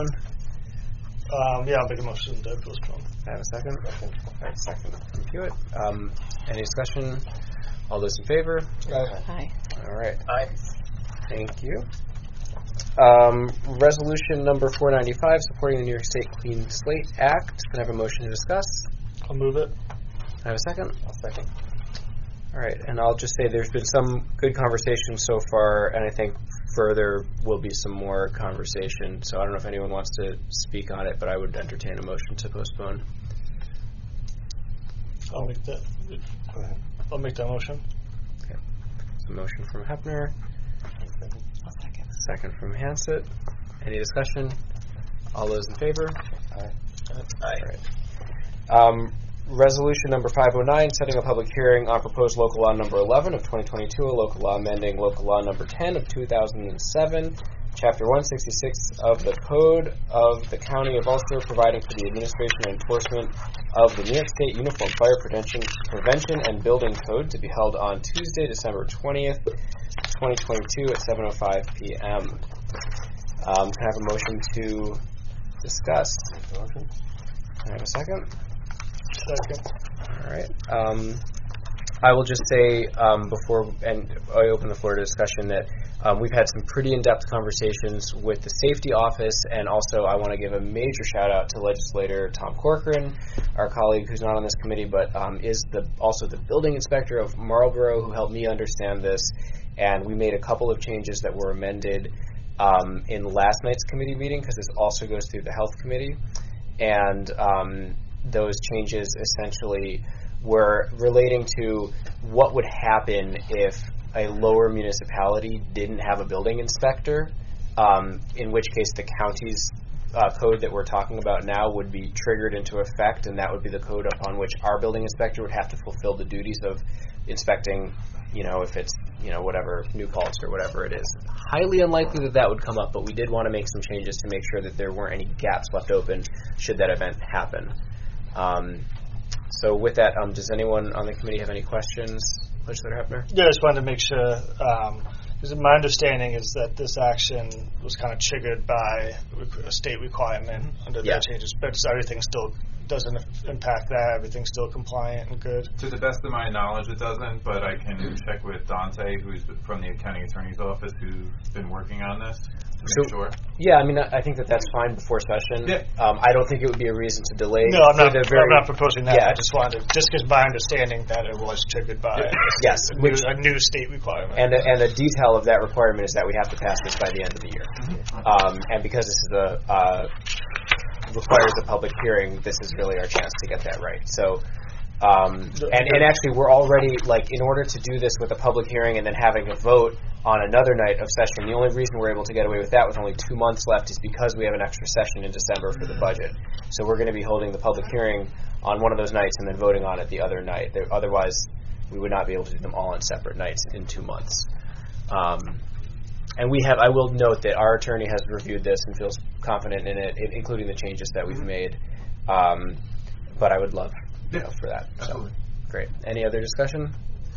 Um, yeah, I'll make a motion to postpone. I have a second. Second. All right, second from Hewitt. Um, any discussion? All those in favor? Hi. All right. Aye. Thank you. Um, resolution number four ninety-five, supporting the New York State Clean Slate Act. Can I have a motion to discuss? I'll move it. Can I have a second? I'll second. All right, and I'll just say there's been some good conversation so far, and I think further will be some more conversation. So I don't know if anyone wants to speak on it, but I would entertain a motion to postpone. I'll make that. Go ahead. I'll make that motion. Okay. So motion from Hefner, I'll second. second from Hansett. Any discussion? All those in favor? Aye. All right. Um, resolution number five oh nine, setting a public hearing on proposed local law number eleven of twenty twenty-two, a local law amending local law number ten of two thousand seven, chapter one sixty-six of the Code of the County of Ulster, providing for the administration and enforcement of the New York State Uniform Fire Prevention, Prevention and Building Code, to be held on Tuesday, December twentieth, twenty twenty-two at seven oh five p.m. Um, can I have a motion to discuss? Motion? Can I have a second? Second. All right. Um, I will just say um, before, and I open the floor to discussion, that um, we've had some pretty in-depth conversations with the safety office, and also I want to give a major shout-out to Legislator Tom Corcoran, our colleague who's not on this committee, but um, is the also the building inspector of Marlborough, who helped me understand this, and we made a couple of changes that were amended um, in last night's committee meeting, because this also goes through the health committee, and um, those changes essentially were relating to what would happen if a lower municipality didn't have a building inspector, um, in which case the county's uh, code that we're talking about now would be triggered into effect, and that would be the code upon which our building inspector would have to fulfill the duties of inspecting, you know, if it's, you know, whatever, New Paltz or whatever it is. Highly unlikely that that would come up, but we did want to make some changes to make sure that there weren't any gaps left open should that event happen. Um, so with that, um, does anyone on the committee have any questions? Legislator Hefner? Yeah, I just wanted to make sure, um, because my understanding is that this action was kind of triggered by a state requirement under Yeah. their changes, but is everything still doesn't impact that. Everything's still compliant and good. To the best of my knowledge, it doesn't, but I can check with Dante, who's from the County Attorney's Office, who's been working on this to make So- sure. Yeah, I mean, I I think that that's fine before session. Yeah. Um, I don't think it would be a reason to delay. No, I'm for not. the very, I'm not proposing that. Yeah. I just wanted, to, just because my understanding that it was triggered by Yes, a, which- new, a new state requirement. And a, and a detail of that requirement is that we have to pass this by the end of the year. Um, and because this is a uh, requires a public hearing, this is really our chance to get that right. So, um, and, and actually, we're already like in order to do this with a public hearing and then having a vote on another night of session. The only reason we're able to get away with that with only two months left is because we have an extra session in December for the budget. So we're going to be holding the public hearing on one of those nights and then voting on it the other night. There, otherwise, we would not be able to do them all on separate nights in two months. Um, and we have, I will note that our attorney has reviewed this and feels confident in it, i- including the changes that we've made. Um, but I would love, you know, for that. So, Absolutely. great. Any other discussion?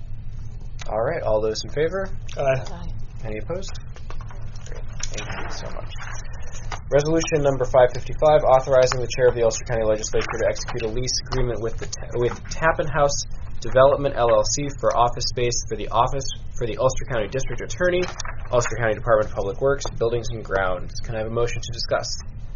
All right. All those in favor? Uh, Any opposed? Great. Thank you so much. Resolution number five fifty-five, authorizing the chair of the Ulster County Legislature to execute a lease agreement with the ta- with Tappan House Development L L C for office space for the office for the Ulster County District Attorney, Ulster County Department of Public Works, Buildings and Grounds. Can I have a motion to discuss?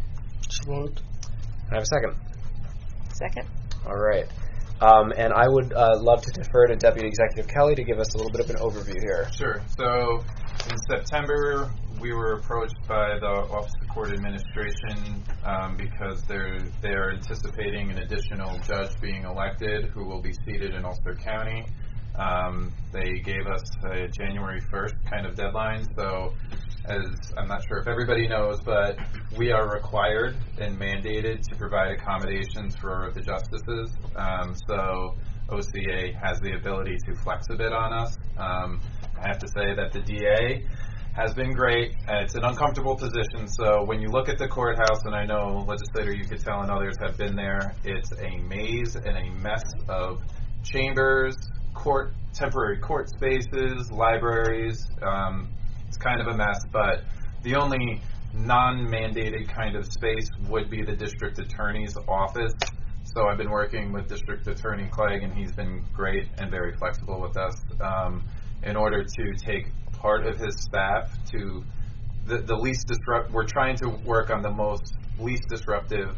so moved. Can I have a second? Second? All right. Um, and I would uh, love to defer to Deputy Executive Kelly to give us a little bit of an overview here. Sure. So in September, we were approached by the Office of Court Administration um, because they're they're anticipating an additional judge being elected who will be seated in Ulster County. Um, they gave us a January first kind of deadline. So, as I'm not sure if everybody knows, but we are required and mandated to provide accommodations for the justices. Um, so O C A has the ability to flex a bit on us. Um, I have to say that the D A has been great. Uh, it's an uncomfortable position, so when you look at the courthouse, and I know, legislator, you could tell and others have been there, it's a maze and a mess of chambers, court, temporary court spaces, libraries. Um, it's kind of a mess, but the only non-mandated kind of space would be the district attorney's office. So I've been working with District Attorney Clegg, and he's been great and very flexible with us um, in order to take part of his staff to the, the least disrupt. We're trying to work on the most least disruptive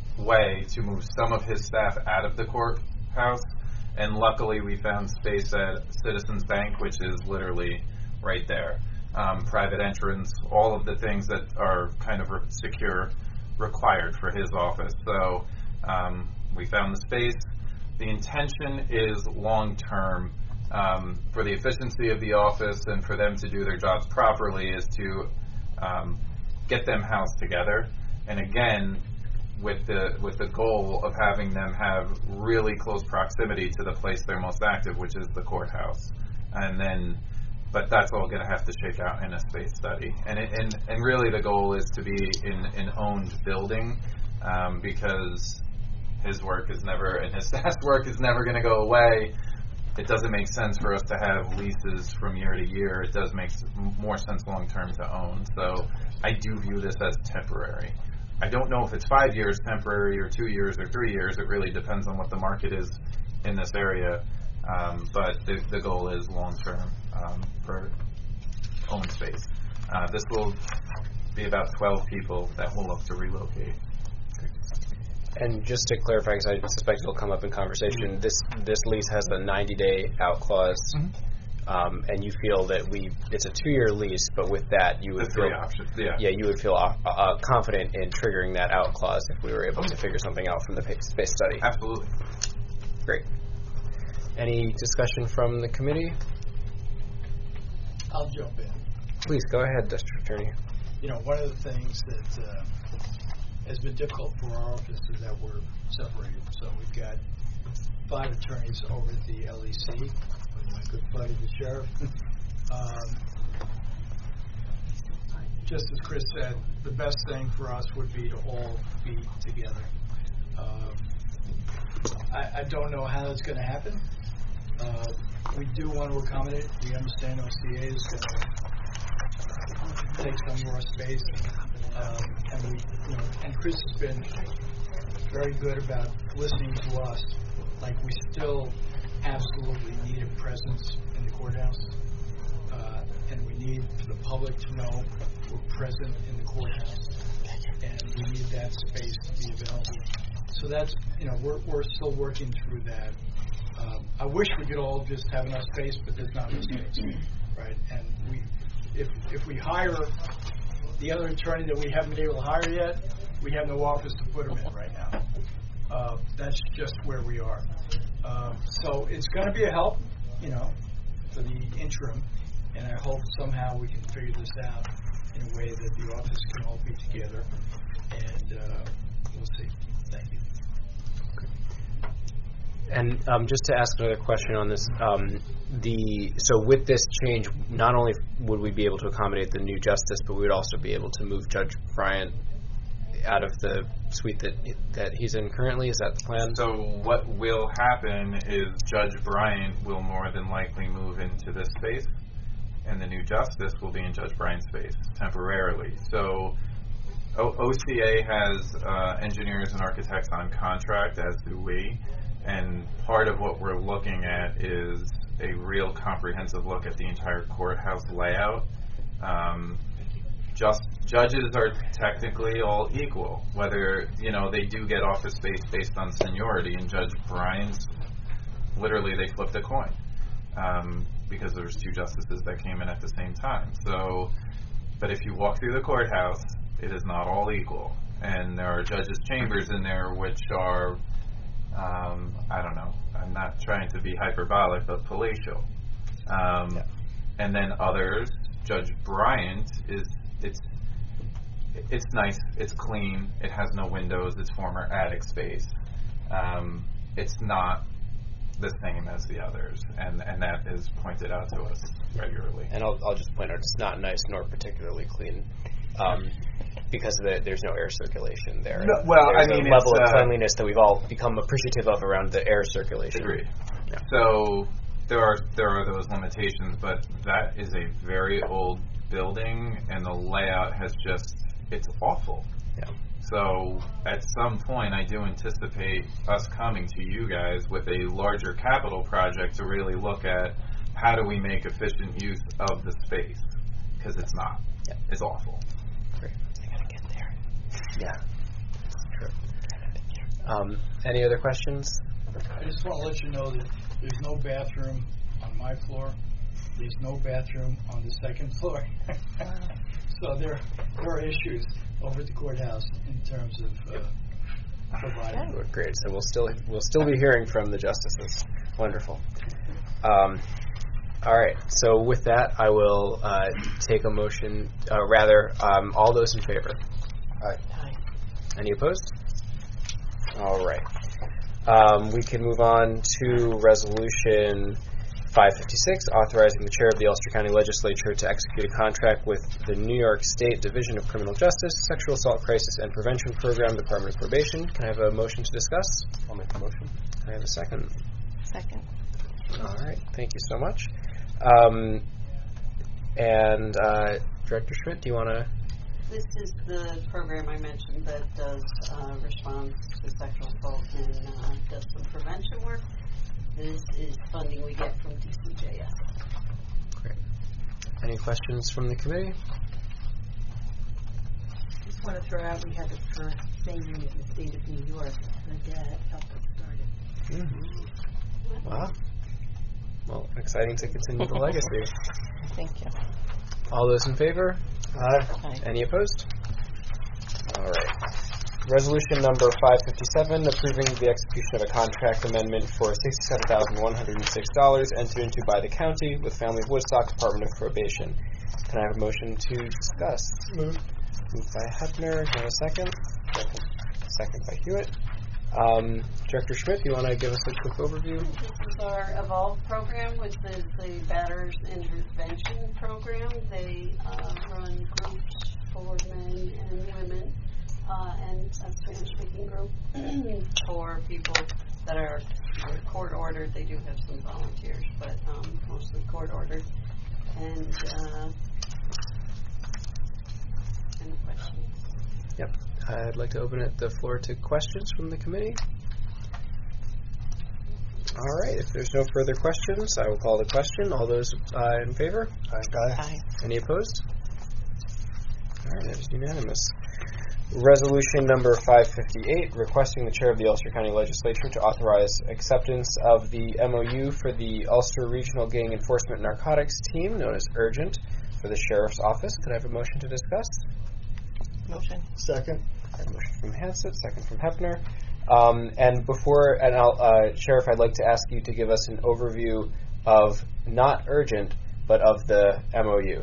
way to move some of his staff out of the courthouse. And luckily, we found space at Citizens Bank, which is literally right there. Um, private entrance, all of the things that are kind of re- secure, required for his office. So um, we found the space. The intention is long-term. Um, for the efficiency of the office and for them to do their jobs properly is to um, get them housed together, and again with the with the goal of having them have really close proximity to the place they're most active, which is the courthouse. And then, but that's all going to have to shake out in a space study. And it, and and really the goal is to be in an owned building um, because his work is never and his staff's work is never going to go away. It doesn't make sense for us to have leases from year to year. It does make more sense long term to own. So I do view this as temporary. I don't know if it's five years temporary or two years or three years. It really depends on what the market is in this area. Um, but the, the goal is long term um, for owned space. Uh, this will be about twelve people that will look to relocate. And just to clarify, because I suspect it'll come up in conversation, mm-hmm. this this lease has a ninety-day out clause, mm-hmm. um, and you feel that we it's a two-year lease, but with that you would the feel three options, yeah, yeah, you would feel uh, uh, confident in triggering that out clause if we were able to figure something out from the space study. Absolutely. Great. Any discussion from the committee? I'll jump in. Please go ahead, District Attorney. You know, one of the things that uh, has been difficult for our office is that we're separated. So we've got five attorneys over at the L E C, with my good buddy, the sheriff. um, just as Chris said, the best thing for us would be to all be together. Um, I, I don't know how that's going to happen. Uh, we do want to accommodate. We understand O C A is going to take some of our space, um, and we, you know, and Chris has been very good about listening to us. Like, we still absolutely need a presence in the courthouse, uh, and we need for the public to know we're present in the courthouse, and we need that space to be available. So that's, you know, we're we're still working through that. Um, I wish we could all just have enough space, but there's not enough space, right? And we, if if we hire the other attorney that we haven't been able to hire yet, we have no office to put him in right now. Uh, that's just where we are. Uh, so it's going to be a help, you know, for the interim, and I hope somehow we can figure this out in a way that the office can all be together, and uh, we'll see. Thank you. And um, just to ask another question on this, um, the so with this change, not only would we be able to accommodate the new justice, but we would also be able to move Judge Bryant out of the suite that that he's in currently. Is that the plan? So what will happen is Judge Bryant will more than likely move into this space, and the new justice will be in Judge Bryant's space temporarily. So o- O C A has uh, engineers and architects on contract, as do we, and part of what we're looking at is a real comprehensive look at the entire courthouse layout. Um, just judges are technically all equal, whether, you know, they do get office space based on seniority, and Judge Bryant's, literally they flipped a coin um, because there was two justices that came in at the same time. So, but if you walk through the courthouse, it is not all equal, and there are judges' chambers in there which are, um, I don't know, I'm not trying to be hyperbolic, but palatial. Um, yeah. And then others, Judge Bryant is, it's it's nice, it's clean, it has no windows, it's former attic space. Um, it's not the same as the others, and, and that is pointed out to us regularly. And I'll, I'll just point out, it's not nice nor particularly clean, um, because the, there's no air circulation there. No, well, there's I mean, a level it's, of uh, cleanliness that we've all become appreciative of around the air circulation. Agreed. Yeah. So there are there are those limitations, but that is a very old building, and the layout has just, it's awful. Yeah. So at some point, I do anticipate us coming to you guys with a larger capital project to really look at how do we make efficient use of the space, because it's not. Yeah. It's awful. Great. I gotta get there. Yeah. True. Um, any other questions? I just want to let you know that there's no bathroom on my floor. There's no bathroom on the second floor. So there, there are issues over at the courthouse in terms of uh, providing. Oh, great. So we'll still we'll still be hearing from the justices. Wonderful. Um, all right. So with that, I will uh, take a motion. Uh, rather, um, all those in favor. Aye. Aye. Any opposed? All right. Um, we can move on to resolution five fifty-six, authorizing the chair of the Ulster County Legislature to execute a contract with the New York State Division of Criminal Justice, Sexual Assault Crisis and Prevention Program, Department of Probation. Can I have a motion to discuss? I'll make the motion. Can I have a second? Second. All right. Thank you so much. Um, and uh, Director Schmidt, do you want to? This is the program I mentioned that does uh, response to sexual assault and uh, does some prevention work. This is funding we get from D C J S. Great. Any questions from the committee? Just want to throw out we had the first thing in the state of New York. My dad helped us start it. Mm-hmm. Wow. Well, exciting to continue the legacy. Thank you. All those in favor? Aye. Aye. Any opposed? All right. Resolution number five fifty-seven, approving the execution of a contract amendment for sixty-seven thousand one hundred six dollars entered into by the county with Family of Woodstock Department of Probation. Can I have a motion to discuss? Moved. Moved by Hefner. Can I have a second? Second. Second by Hewitt. Um, Director Schmidt, do you want to give us a quick overview? This is our Evolve program, which is the Batters Intervention program. They uh, run groups for men and women. Uh, and a Spanish-speaking group for people that are court-ordered. They do have some volunteers, but um, mostly court-ordered. And uh, any questions? Yep. I'd like to open it the floor to questions from the committee. All right, if there's no further questions, I will call the question. All those uh, in favor? Aye. Aye. Any opposed? All right, that is unanimous. Resolution number five fifty-eight, requesting the Chair of the Ulster County Legislature to authorize acceptance of the M O U for the Ulster Regional Gang Enforcement Narcotics Team, known as URGENT, for the Sheriff's Office. Could I have a motion to discuss? Motion. Second. I have a motion from Hansett, second from Hefner. Um, and before, and I'll, uh, Sheriff, I'd like to ask you to give us an overview of not URGENT, but of the M O U.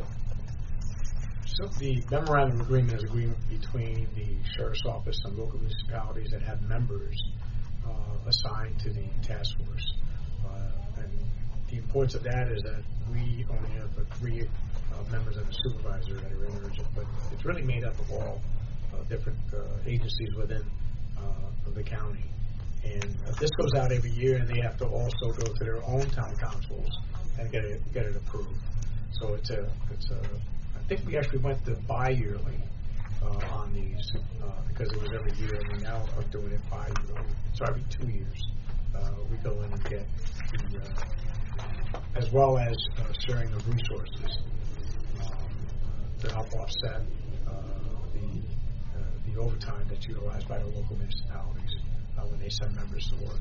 So the memorandum of agreement is agreement between the Sheriff's Office and local municipalities that have members uh, assigned to the task force. Uh, and the importance of that is that we only have uh, three uh, members and a supervisor that are in URGENT, but it's really made up of all uh, different uh, agencies within uh, the county. And uh, this goes out every year, and they have to also go to their own town councils and get it get it approved. So it's a it's a I think we actually went to bi-yearly uh, on these uh, because it was every year, and we now are doing it bi-yearly. So every two years uh, we go in and get the, uh, as well as uh, sharing of resources um, to help offset uh, the uh, the overtime that's utilized by the local municipalities uh, when they send members to work.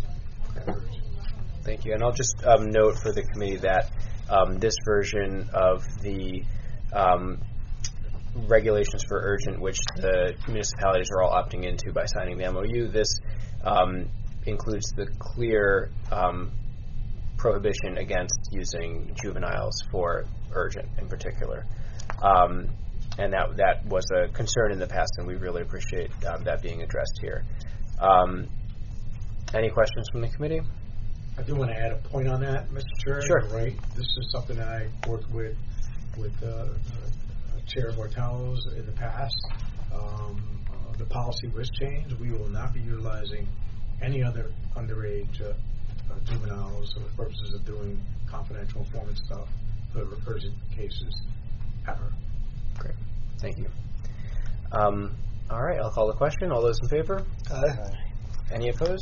Thank you. And I'll just um, note for the committee that um, this version of the Um, regulations for URGENT, which the municipalities are all opting into by signing the M O U. This um, includes the clear um, prohibition against using juveniles for URGENT in particular. Um, and that that was a concern in the past, and we really appreciate um, that being addressed here. Um, any questions from the committee? I do want to add a point on that, Mister Chair. Sure. You're right. This is something that I worked with with uh, uh, Chair Bartelos in the past. Um, uh, the policy was changed. We will not be utilizing any other underage uh, uh, juveniles for the purposes of doing confidential informant stuff for urgent cases ever. Great. Thank you. Um, all right, I'll call the question. All those in favor? Aye. Any opposed?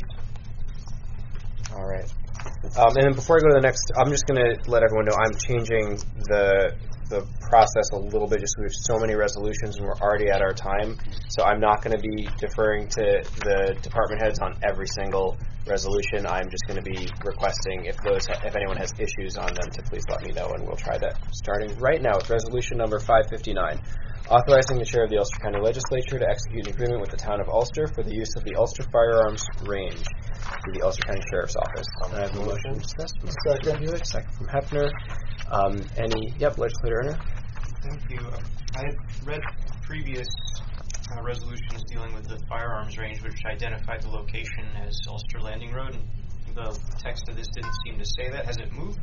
All right. Um, and then before I go to the next, I'm just going to let everyone know I'm changing the the process a little bit just because we have so many resolutions and we're already at our time. So I'm not going to be deferring to the department heads on every single resolution. I'm just going to be requesting if those, if anyone has issues on them, to please let me know, and we'll try that starting right now with resolution number five fifty-nine. Authorizing the Chair of the Ulster County Legislature to execute an agreement with the Town of Ulster for the use of the Ulster Firearms Range through the Ulster County Sheriff's Office. And I have a motion to discuss. Second. Hewitt, second from Hefner. Um, any, yep, Legislator Erner. Thank you. I had read previous uh, resolutions dealing with the firearms range, which identified the location as Ulster Landing Road, and the text of this didn't seem to say that. Has it moved?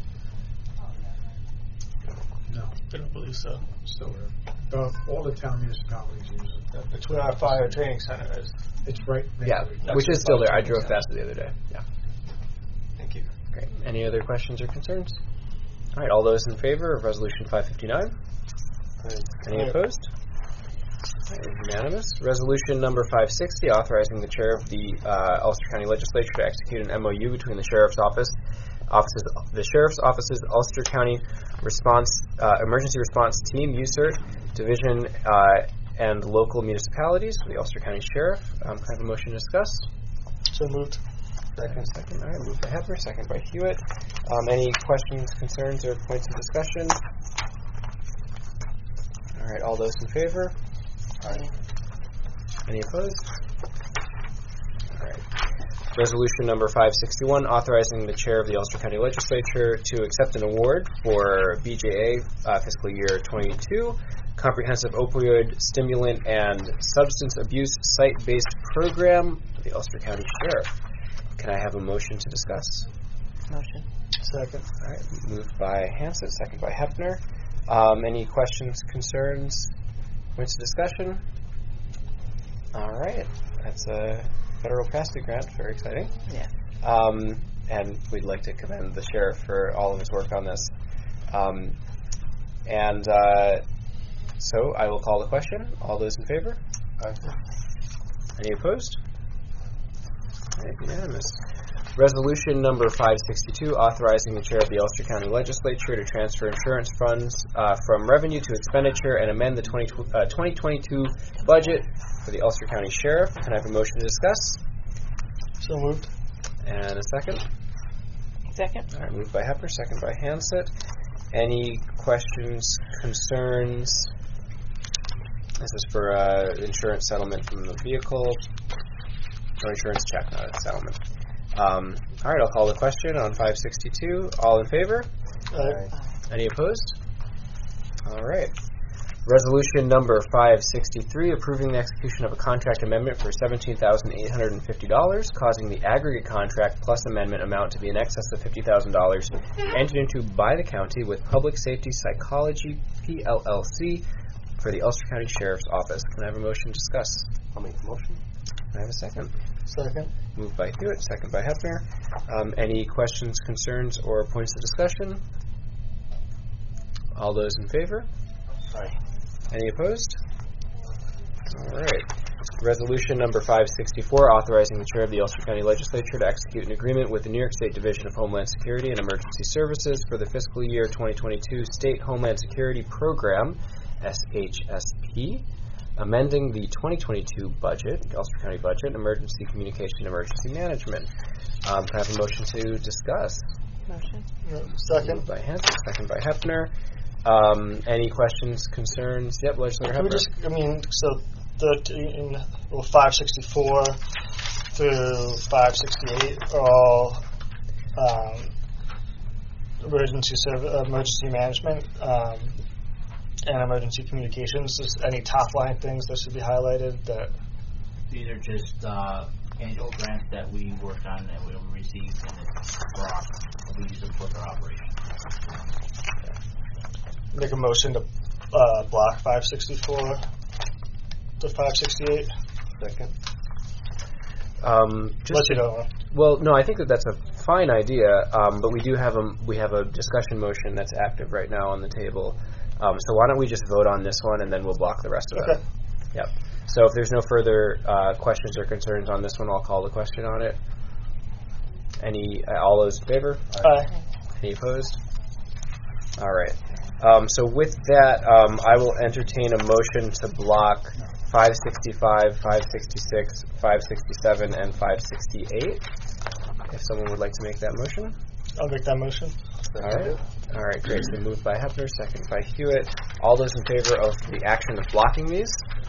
No, Didn't believe so. still there. Uh, all the town municipalities use it. That's where our fire training center is. It's right next Yeah, to it. which is still there. I drove past it the other day. Yeah. Thank you. Great. Any other questions or concerns? All right, all those in favor of Resolution five fifty-nine? Any Aye. opposed? All right, unanimous. Resolution number five sixty, authorizing the Chair of the uh, Ulster County Legislature to execute an M O U between the Sheriff's Office, offices, the Sheriff's Office's Ulster County Response uh, Emergency Response Team (U S E R T) Division uh, and local municipalities. The Ulster County Sheriff. Um, can I have a motion to discuss? So moved. Second, second. All right, moved by Hefner, second by Hewitt. Um, any questions, concerns, or points of discussion? All right, all those in favor? Aye. Any opposed? All right. Resolution number five sixty-one, authorizing the Chair of the Ulster County Legislature to accept an award for B J A uh, fiscal year twenty-two, Comprehensive Opioid Stimulant and Substance Abuse Site-Based Program for the Ulster County Sheriff. Can I have a motion to discuss? Motion. Second. All right, moved by Hansett, second by Hefner. Um, any questions, concerns, points of discussion? All right, that's a federal CASTI grant, very exciting. Yeah. Um, and we'd like to commend the sheriff for all of his work on this. Um, and uh, so I will call the question. All those in favor? Aye. Any opposed? All right, unanimous. Resolution number five sixty-two, authorizing the chair of the Ulster County Legislature to transfer insurance funds uh, from revenue to expenditure and amend the twenty twenty-two budget for the Ulster County Sheriff. Can I have a motion to discuss? So moved. And a second? Second. All right, moved by Hepner, second by Hansett. Any questions, concerns? This is for uh, insurance settlement from the vehicle, or insurance check, not a settlement. Um, all right, I'll call the question on five sixty-two. All in favor? Aye. Any opposed? All right. Resolution number five sixty-three, approving the execution of a contract amendment for seventeen thousand eight hundred fifty dollars, causing the aggregate contract plus amendment amount to be in excess of fifty thousand dollars, entered into by the county with Public Safety Psychology, P L L C, for the Ulster County Sheriff's Office. Can I have a motion to discuss? I'll make the motion. Can I have a second? Second. Moved by Hewitt, second by Hefner. Um, any questions, concerns, or points of discussion? All those in favor? Aye. Any opposed? All right. Resolution number five sixty-four, authorizing the chair of the Ulster County Legislature to execute an agreement with the New York State Division of Homeland Security and Emergency Services for the fiscal year twenty twenty-two State Homeland Security Program, S H S P, amending the twenty twenty-two budget, Ulster County budget, emergency communication, emergency management. Um, can I have a motion to discuss? Motion. Second. Moved by Hanson, second by Hefner. Um, any questions, concerns? Yep, Legislator Can we Hefner. just, I mean, so thirteen, well, five sixty-four through five sixty-eight are all um, emergency serv- emergency management um, and emergency communications. Is any top line things that should be highlighted that? These are just uh, annual grants that we work on that we receive, and it's for our, we use them for our operation. Make a motion to uh, block five sixty-four to five sixty-eight. Second. Um, just Unless you don't want. Well, no, I think that that's a fine idea, um, but we do have a we have a discussion motion that's active right now on the table. Um, so why don't we just vote on this one and then we'll block the rest of Okay. them. Yep. So if there's no further uh, questions or concerns on this one, I'll call the question on it. Any uh, all those in favor? Aye. Any opposed? All right. Um, so with that, um, I will entertain a motion to block five sixty-five, five sixty-six, five sixty-seven, and five sixty-eight. If someone would like to make that motion. I'll make that motion. All right. All right, great. So moved by Hefner, second by Hewitt. All those in favor of the action of blocking these?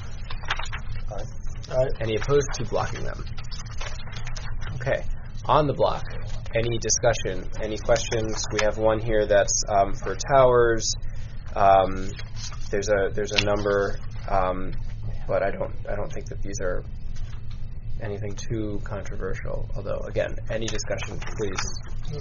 Aye. Aye. Any opposed to blocking them? Okay. On the block, any discussion, any questions? We have one here that's um, for towers. Um, there's a there's a number, um, but I don't I don't think that these are anything too controversial. Although, again, any discussion, please.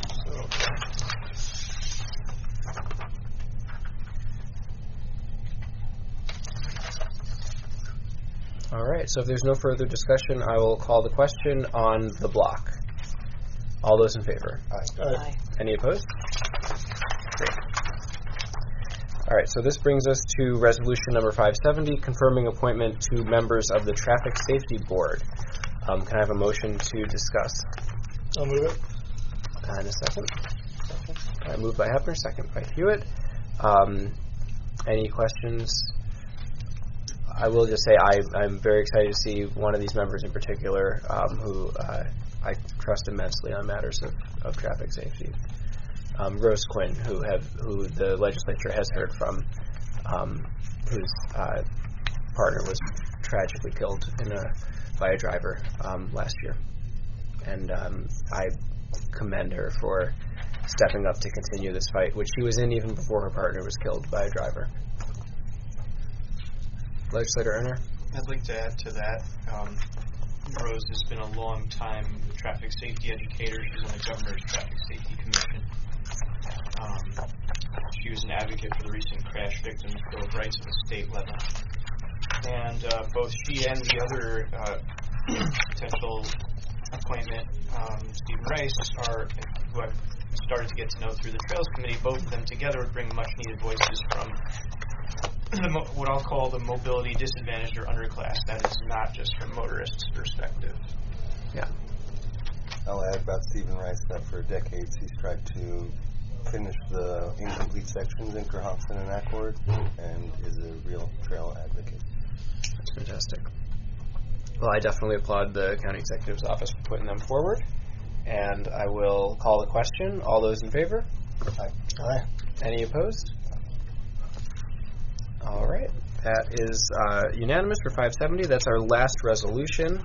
All right, so if there's no further discussion, I will call the question on the block. All those in favor? Aye. Aye. Any opposed? Great. All right, so this brings us to resolution number five seventy, confirming appointment to members of the Traffic Safety Board. Um, can I have a motion to discuss? I'll move it. And a second? Uh, moved by Hefner, second by Hewitt. Um, any questions? I will just say I, I'm very excited to see one of these members in particular um, who uh, I trust immensely on matters of, of traffic safety. Um, Rose Quinn, who have who the legislature has heard from, um, whose uh, partner was tragically killed in a by a driver um, last year, and um, I commend her for stepping up to continue this fight, which she was in even before her partner was killed by a driver. Legislator Erner? I'd like to add to that. Um, Rose has been a long time traffic safety educator. She's on the Governor's Traffic Safety Commission. Um, she was an advocate for the recent crash victims' Bill of Rights at the state level. And uh, both she and the other uh, potential appointment, um, Stephen Rice, are, who I've started to get to know through the Trails Committee, both of them together would bring much-needed voices from the mo- what I'll call the mobility disadvantaged or underclass. That is not just from motorists' perspective. Yeah. I'll add about Stephen Rice that for decades he's tried to finish the incomplete sections in Kerhoffson and Accord and is a real trail advocate. That's fantastic. Well, I definitely applaud the county executive's office for putting them forward. And I will call the question. All those in favor? Aye. Aye. Any opposed? All right. That is uh, unanimous for five seventy. That's our last resolution.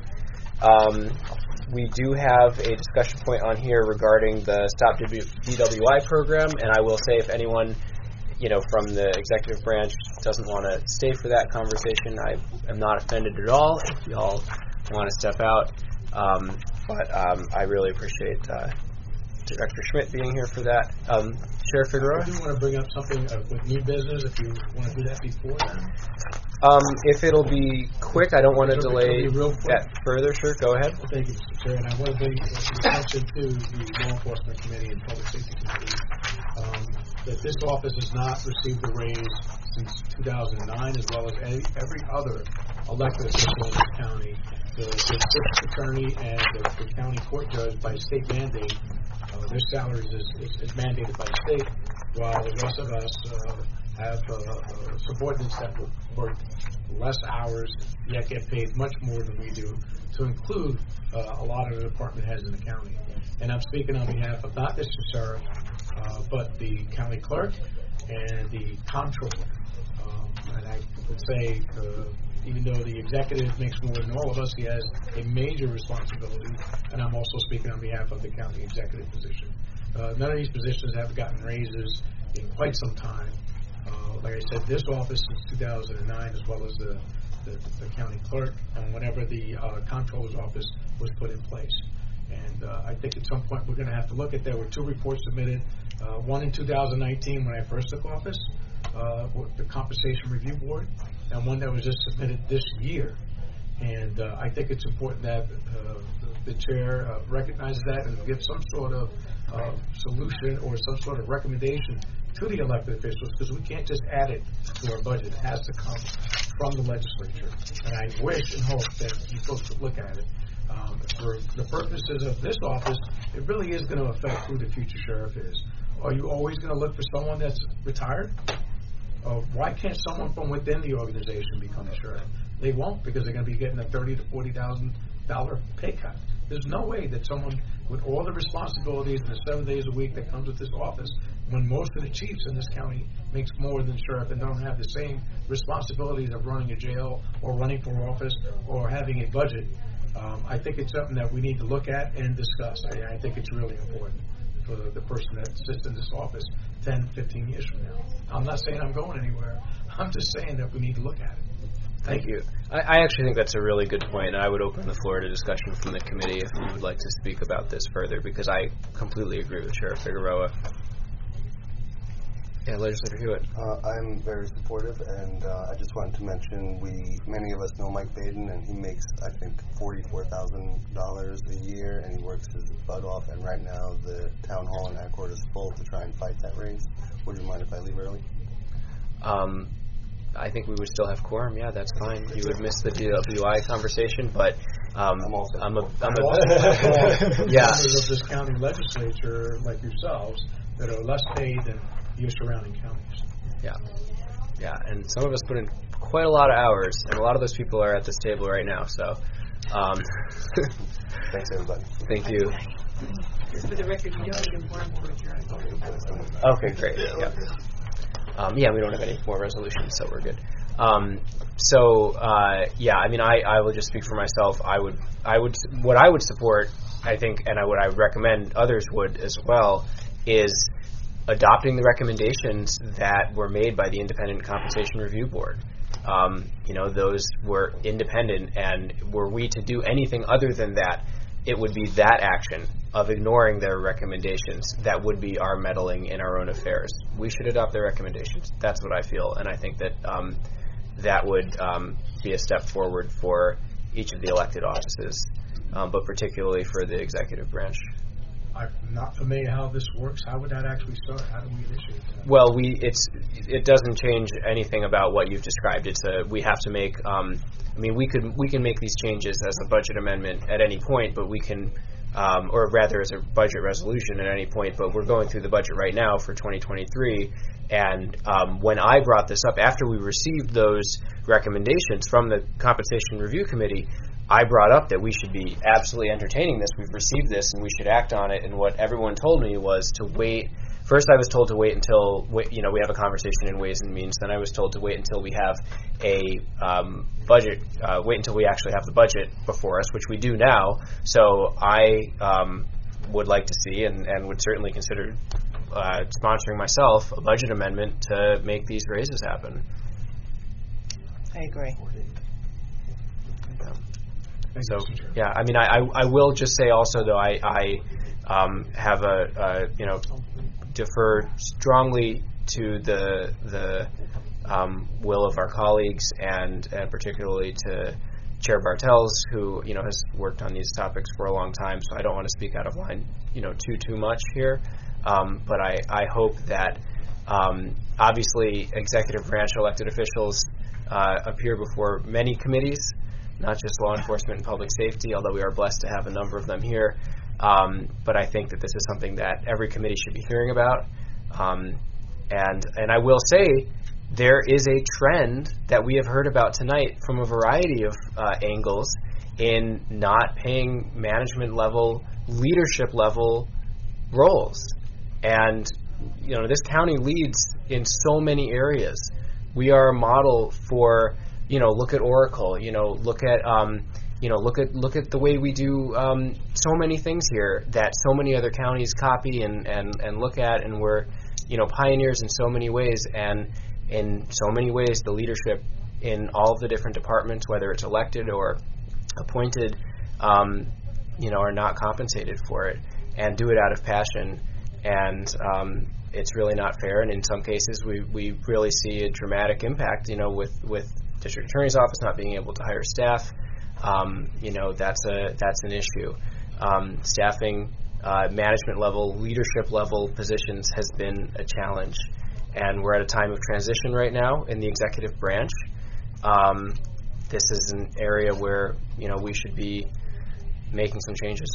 Um, we do have a discussion point on here regarding the Stop D W I program, and I will say if anyone, you know, from the executive branch doesn't want to stay for that conversation, I am not offended at all if you all want to step out. Um, but um, I really appreciate uh, Director Schmidt being here for that. Um, Sheriff Figueroa? I do want to bring up something uh, with new business, if you want to do that before then. Um, if it'll be quick, I don't want to It'll delay be real quick. that further. Sure, go ahead. Thank you, Mister Chair. And I want to bring attention to the Law Enforcement Committee and Public Safety Committee um, that this office has not received a raise since two thousand nine, as well as any, every other elected official in this county. The, the district attorney and the, the county court judge, by state mandate, uh, their salaries is, is, is mandated by state, while the rest of us uh, have uh, uh, subordinates that work less hours, yet get paid much more than we do, to include uh, a lot of the department heads in the county. And I'm speaking on behalf of not just the sheriff, uh, but the county clerk and the comptroller. Um, and I would say, uh, even though the executive makes more than all of us, he has a major responsibility, and I'm also speaking on behalf of the county executive position. Uh, none of these positions have gotten raises in quite some time. Uh, like I said, this office since two thousand nine, as well as the, the, the county clerk, and whenever the uh, comptroller's office was put in place. And uh, I think at some point we're going to have to look at, there were two reports submitted, uh, one in two thousand nineteen when I first took office, uh, with the Compensation Review Board, and one that was just submitted this year. And uh, I think it's important that uh, the, the chair uh, recognizes that and gives some sort of uh, solution or some sort of recommendation to the elected officials, because we can't just add it to our budget. It has to come from the legislature. And I wish and hope that you folks would look at it. Um, for the purposes of this office, it really is going to affect who the future sheriff is. Are you always going to look for someone that's retired? Uh, why can't someone from within the organization become a sheriff? They won't, because they're going to be getting a thirty to forty thousand dollar pay cut. There's no way that someone with all the responsibilities and the seven days a week that comes with this office, when most of the chiefs in this county makes more than sheriff and don't have the same responsibilities of running a jail or running for office or having a budget. Um, I think it's something that we need to look at and discuss. I, I think it's really important for the, the person that sits in this office ten, fifteen years from now. I'm not saying I'm going anywhere. I'm just saying that we need to look at it. Thank you. I, I actually think that's a really good point, and I would open the floor to discussion from the committee if you would like to speak about this further, because I completely agree with Sheriff Figueroa. Yeah, Legislator Hewitt. Uh, I'm very supportive, and uh, I just wanted to mention we many of us know Mike Baden, and he makes, I think, forty-four thousand dollars a year, and he works his butt off, and right now the town hall in Accord is full to try and fight that raise. Would you mind if I leave early? Um, I think we would still have quorum. Yeah, that's fine. You would miss the D W I conversation, but um, I'm also I'm a, I'm I'm a also yeah. members of this county legislature, like yourselves, that are less paid than your surrounding counties. Yeah, yeah, and some of us put in quite a lot of hours, and a lot of those people are at this table right now. So, um, thanks everybody. Thank you. Just for the record, you don't need a forum to adjourn. Okay, great. Yeah. Um, yeah, we don't have any more resolutions, so we're good. Um, so, uh, yeah, I mean, I, I will just speak for myself. I would, I would, what I would support, I think, and I, what I would recommend others would as well, is adopting the recommendations that were made by the Independent Compensation Review Board. Um, you know, those were independent, and were we to do anything other than that, it would be that action of ignoring their recommendations that would be our meddling in our own affairs. We should adopt their recommendations. That's what I feel, and I think that um, that would um, be a step forward for each of the elected offices, um, but particularly for the executive branch. I'm not familiar how this works. How would that actually start? How do we initiate that? Well, we it's it doesn't change anything about what you've described. It's a we have to make. Um, I mean, we could we can make these changes as a budget amendment at any point, but we can, um, or rather as a budget resolution at any point. But we're going through the budget right now for twenty twenty-three, and um, when I brought this up after we received those recommendations from the Compensation Review Committee, I brought up that we should be absolutely entertaining this. We've received this, and we should act on it. And what everyone told me was to wait. First, I was told to wait until wait, you know we have a conversation in Ways and Means. Then I was told to wait until we have a um, budget. Uh, wait until we actually have the budget before us, which we do now. So I um, would like to see, and, and would certainly consider uh, sponsoring myself a budget amendment to make these raises happen. I agree. So yeah, I mean, I, I, I will just say also though I I um, have a, a you know defer strongly to the the um, will of our colleagues and and particularly to Chair Bartels, who you know has worked on these topics for a long time. So I don't want to speak out of line you know too too much here, um, but I I hope that um, obviously executive branch elected officials uh, appear before many committees, not just law enforcement and public safety, although we are blessed to have a number of them here. Um, but I think that this is something that every committee should be hearing about. Um, and and I will say there is a trend that we have heard about tonight from a variety of uh, angles in not paying management level, leadership level roles. And you know, this county leads in so many areas. We are a model for You know, look at Oracle. You know, look at um, you know, look at look at the way we do um, so many things here that so many other counties copy and, and, and look at, and we're you know pioneers in so many ways. And in so many ways, the leadership in all of the different departments, whether it's elected or appointed, um, you know, are not compensated for it and do it out of passion. And um, it's really not fair. And in some cases, we we really see a dramatic impact. You know, with with District Attorney's Office not being able to hire staff, um, you know, that's a that's an issue. Um, staffing, uh, management level, leadership level positions has been a challenge, and we're at a time of transition right now in the executive branch. Um, this is an area where you know we should be making some changes.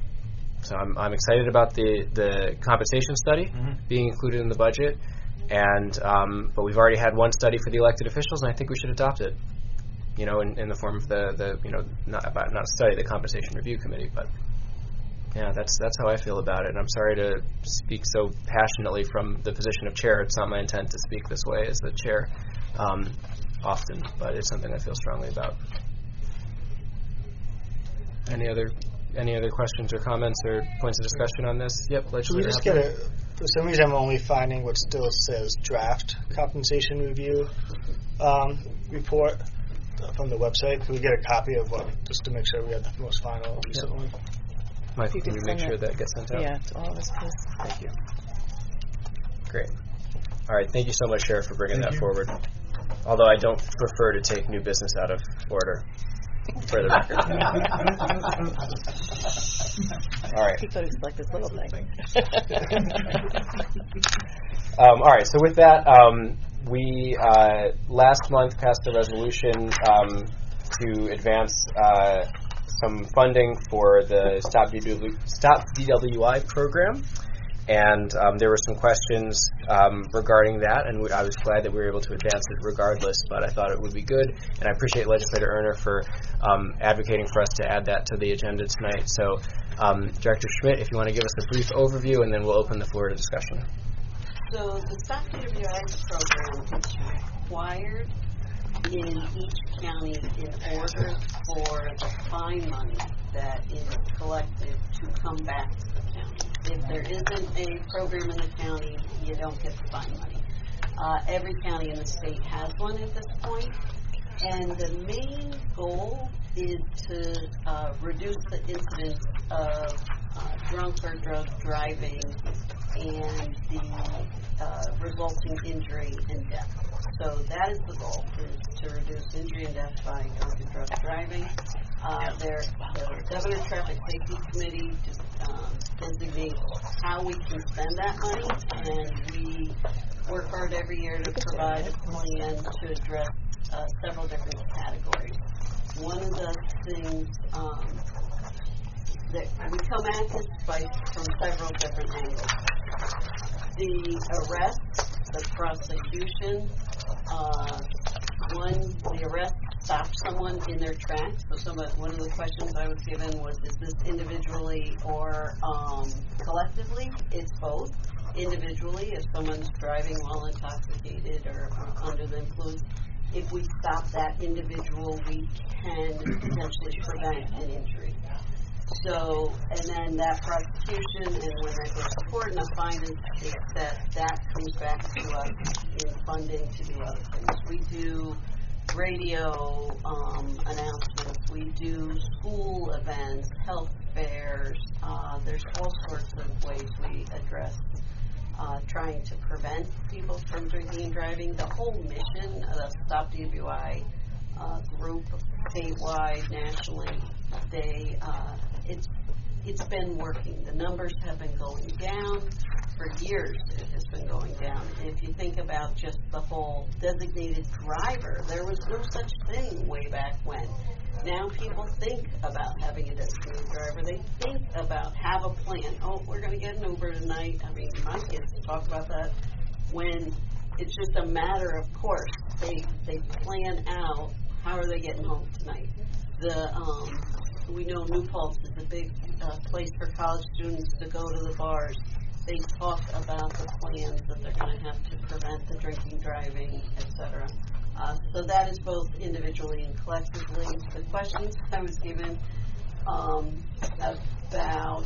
So I'm I'm excited about the the compensation study mm-hmm. being included in the budget. And um, but we've already had one study for the elected officials, and I think we should adopt it. You know, in, in the form of the, the you know not about not a study, the Compensation Review Committee. But yeah, that's that's how I feel about it. And I'm sorry to speak so passionately from the position of chair. It's not my intent to speak this way as the chair um, often, but it's something I feel strongly about. Any other any other questions or comments or points of discussion on this? Yep, Should we just get a? For some reason, I'm only finding what still says draft compensation review um, report from the website. Can we get a copy of what, just to make sure we have the most final recent one? Michael, can you make sure that gets sent out? Yeah, to all of us, please. Thank you. Great. All right, thank you so much, Sheriff, for bringing thank that you. forward. Although I don't prefer to take new business out of order, for the record. All right. He thought it was like this little thing. um, all right. So with that, um, we uh, last month passed a resolution um, to advance uh, some funding for the Stop D W, Stop D W I program. And um, there were some questions um, regarding that, and we, I was glad that we were able to advance it regardless, but I thought it would be good. And I appreciate Legislator Erner for um, advocating for us to add that to the agenda tonight. So, um, Director Schmidt, if you want to give us a brief overview, and then we'll open the floor to discussion. So the Stop D W I program is required in each county in order for the fine money that is collected to come back to the county. If there isn't a program in the county, you don't get the fine money. Uh, every county in the state has one at this point, and the main goal is to uh, reduce the incidence of uh, drunk or drug driving and the uh, resulting injury and death. So that is the goal, is to reduce injury and death by drunk and drug driving. Uh, there, the Governor Traffic Safety Committee um, designate how we can spend that money, and we work hard every year to provide a plan to address uh, several different categories. One of the things um, that we come at this by from several different angles. The arrest, the prosecution, uh, one, the arrest stops someone in their tracks. So some of, one of the questions I was given was, is this individually or um, collectively? It's both. Individually, if someone's driving while intoxicated or, or under the influence, if we stop that individual, we can potentially prevent an injury. So, and then that prosecution, and when that goes to court and a fine is set, that comes back to us in funding to do other things. We do radio um, announcements, we do school events, health fairs, uh, there's all sorts of ways we address uh, trying to prevent people from drinking and driving. The whole mission of the Stop D W I uh, group, statewide, nationally, they uh, it's it's been working. The numbers have been going down for years. It has been going down. And if you think about just the whole designated driver, there was no such thing way back when. Now people think about having a designated driver. They think about have a plan. Oh, we're going to get an Uber tonight. I mean, my kids talk about that when it's just a matter of course. They they plan out how are they getting home tonight. The um, we know New Paltz is a big uh, place for college students to go to the bars. They talk about the plans that they're going to have to prevent the drinking, driving, et cetera. Uh, so that is both individually and collectively. The questions I was given um, about,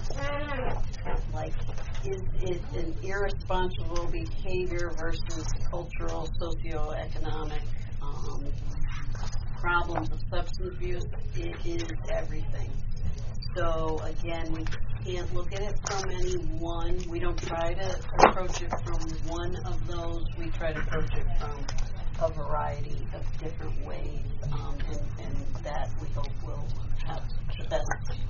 like, is it an irresponsible behavior versus cultural, socioeconomic um, problems of substance abuse? It is everything. So again, we can't look at it from any one. We don't try to approach it from one of those. We try to approach it from a variety of different ways, um, and, and that we hope will have the best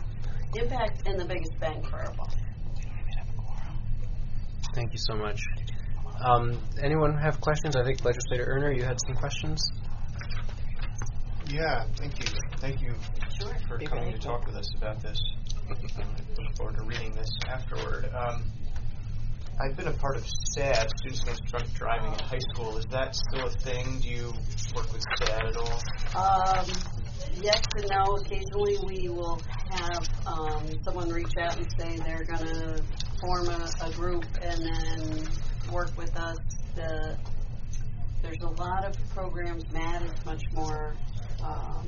impact and the biggest bang for our buck. Thank you so much. Um, anyone have questions? I think Legislator Erner, you had some questions. Yeah, thank you. Thank you sure. for Be coming ready. to talk with us about this. I look forward to reading this afterward. Um, I've been a part of SAD, Students Against Drunk Driving, in high school. Is that still a thing? Do you work with SAD at all? Um, yes and no. Occasionally we will have um, someone reach out and say they're going to form a, a group and then work with us. The, there's a lot of programs. MAD is much more, um,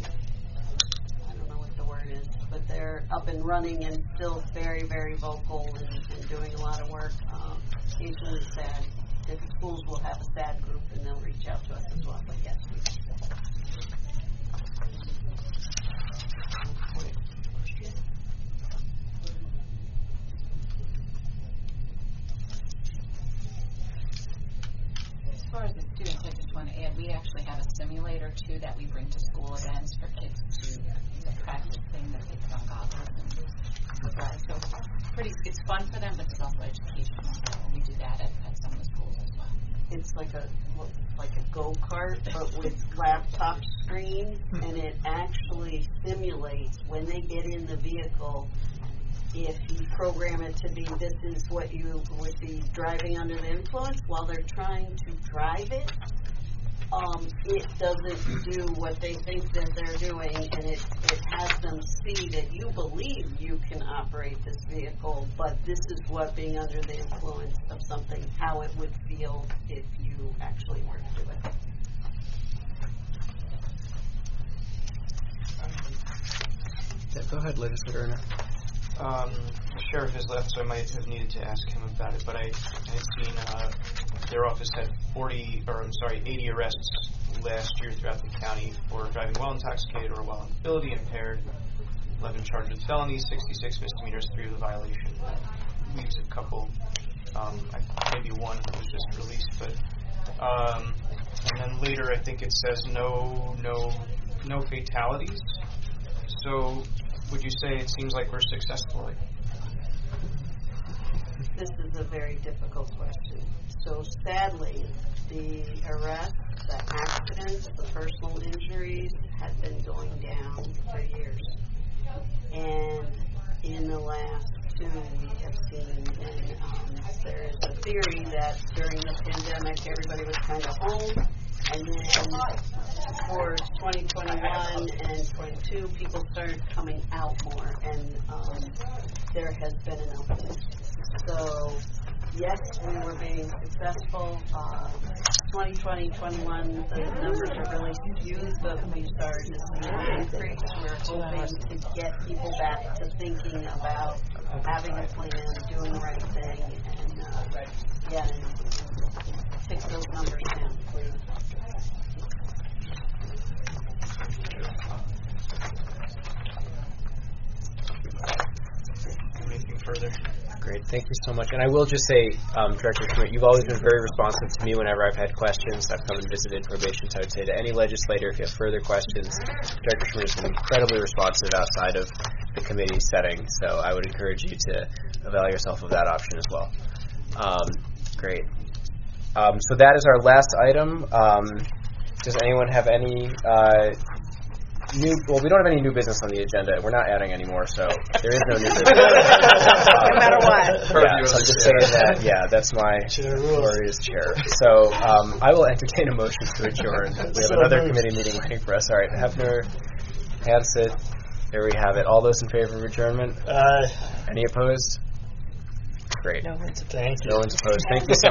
I don't know what the word is, but they're up and running and still very, very vocal and, and doing a lot of work. Um, occasionally SAD, different schools will have a SAD group and they'll reach out to us as well, but yes. As far as the students, I just want to add, we actually have a simulator too that we bring to school events for kids to the practice thing that they put on goggles and drive. So it's pretty, it's fun for them, but it's also educational. So we do that at, at some of the schools as well. It's like a like a go-kart, but with laptop screens, and it actually simulates when they get in the vehicle. If you program it to be, this is what you would be driving under the influence while they're trying to drive it, um, it doesn't do what they think that they're doing, and it, it has them see that you believe you can operate this vehicle, but this is what being under the influence of something, how it would feel if you actually were to do it. Yeah, go ahead, Legislator Erner. Um, the sheriff has left, so I might have needed to ask him about it. But I, I had seen uh, their office had forty, or I'm sorry, eighty arrests last year throughout the county for driving while intoxicated or while ability impaired. eleven charged with felonies, sixty-six misdemeanors, three with a violation. That leaves a couple, um, I, maybe one that was just released. But um, and then later, I think it says no, no, no fatalities. So. Would you say it seems like we're successful? this is a very difficult question. So sadly, the arrests, the accidents, the personal injuries have been going down for years. And in the last two, we have seen, and um, there is a theory that during the pandemic, everybody was kind of home, and then for twenty twenty-one and twenty-two, people started coming out more, and um, there has been an uptick. So, yes, we were being successful. Uh, twenty twenty, twenty-one, the numbers are really skewed, but we started to see an increase. We're hoping to get people back to thinking about having a plan, doing the right thing, and uh, yeah, and take those numbers down, please. Anything further? Great, thank you so much. And I will just say, um, Director Schmidt, you've always been very responsive to me whenever I've had questions. I've come and visited probation, so I would say to any legislator, if you have further questions, Director Schmidt has been incredibly responsive outside of the committee setting, so I would encourage you to avail yourself of that option as well. Um, great. Um, so that is our last item. Um, does anyone have any uh, new, well, we don't have any new business on the agenda. We're not adding any more, so there is no new business. No matter what. Yeah, so I'm just saying that, yeah, that's my glorious chair. So um, I will entertain a motion to adjourn. We have another committee meeting waiting for us. All right, Hefner, Hansett, there we have it. All those in favor of adjournment? Aye. Any opposed? Great. No one's Thank you. No one's opposed. Thank you so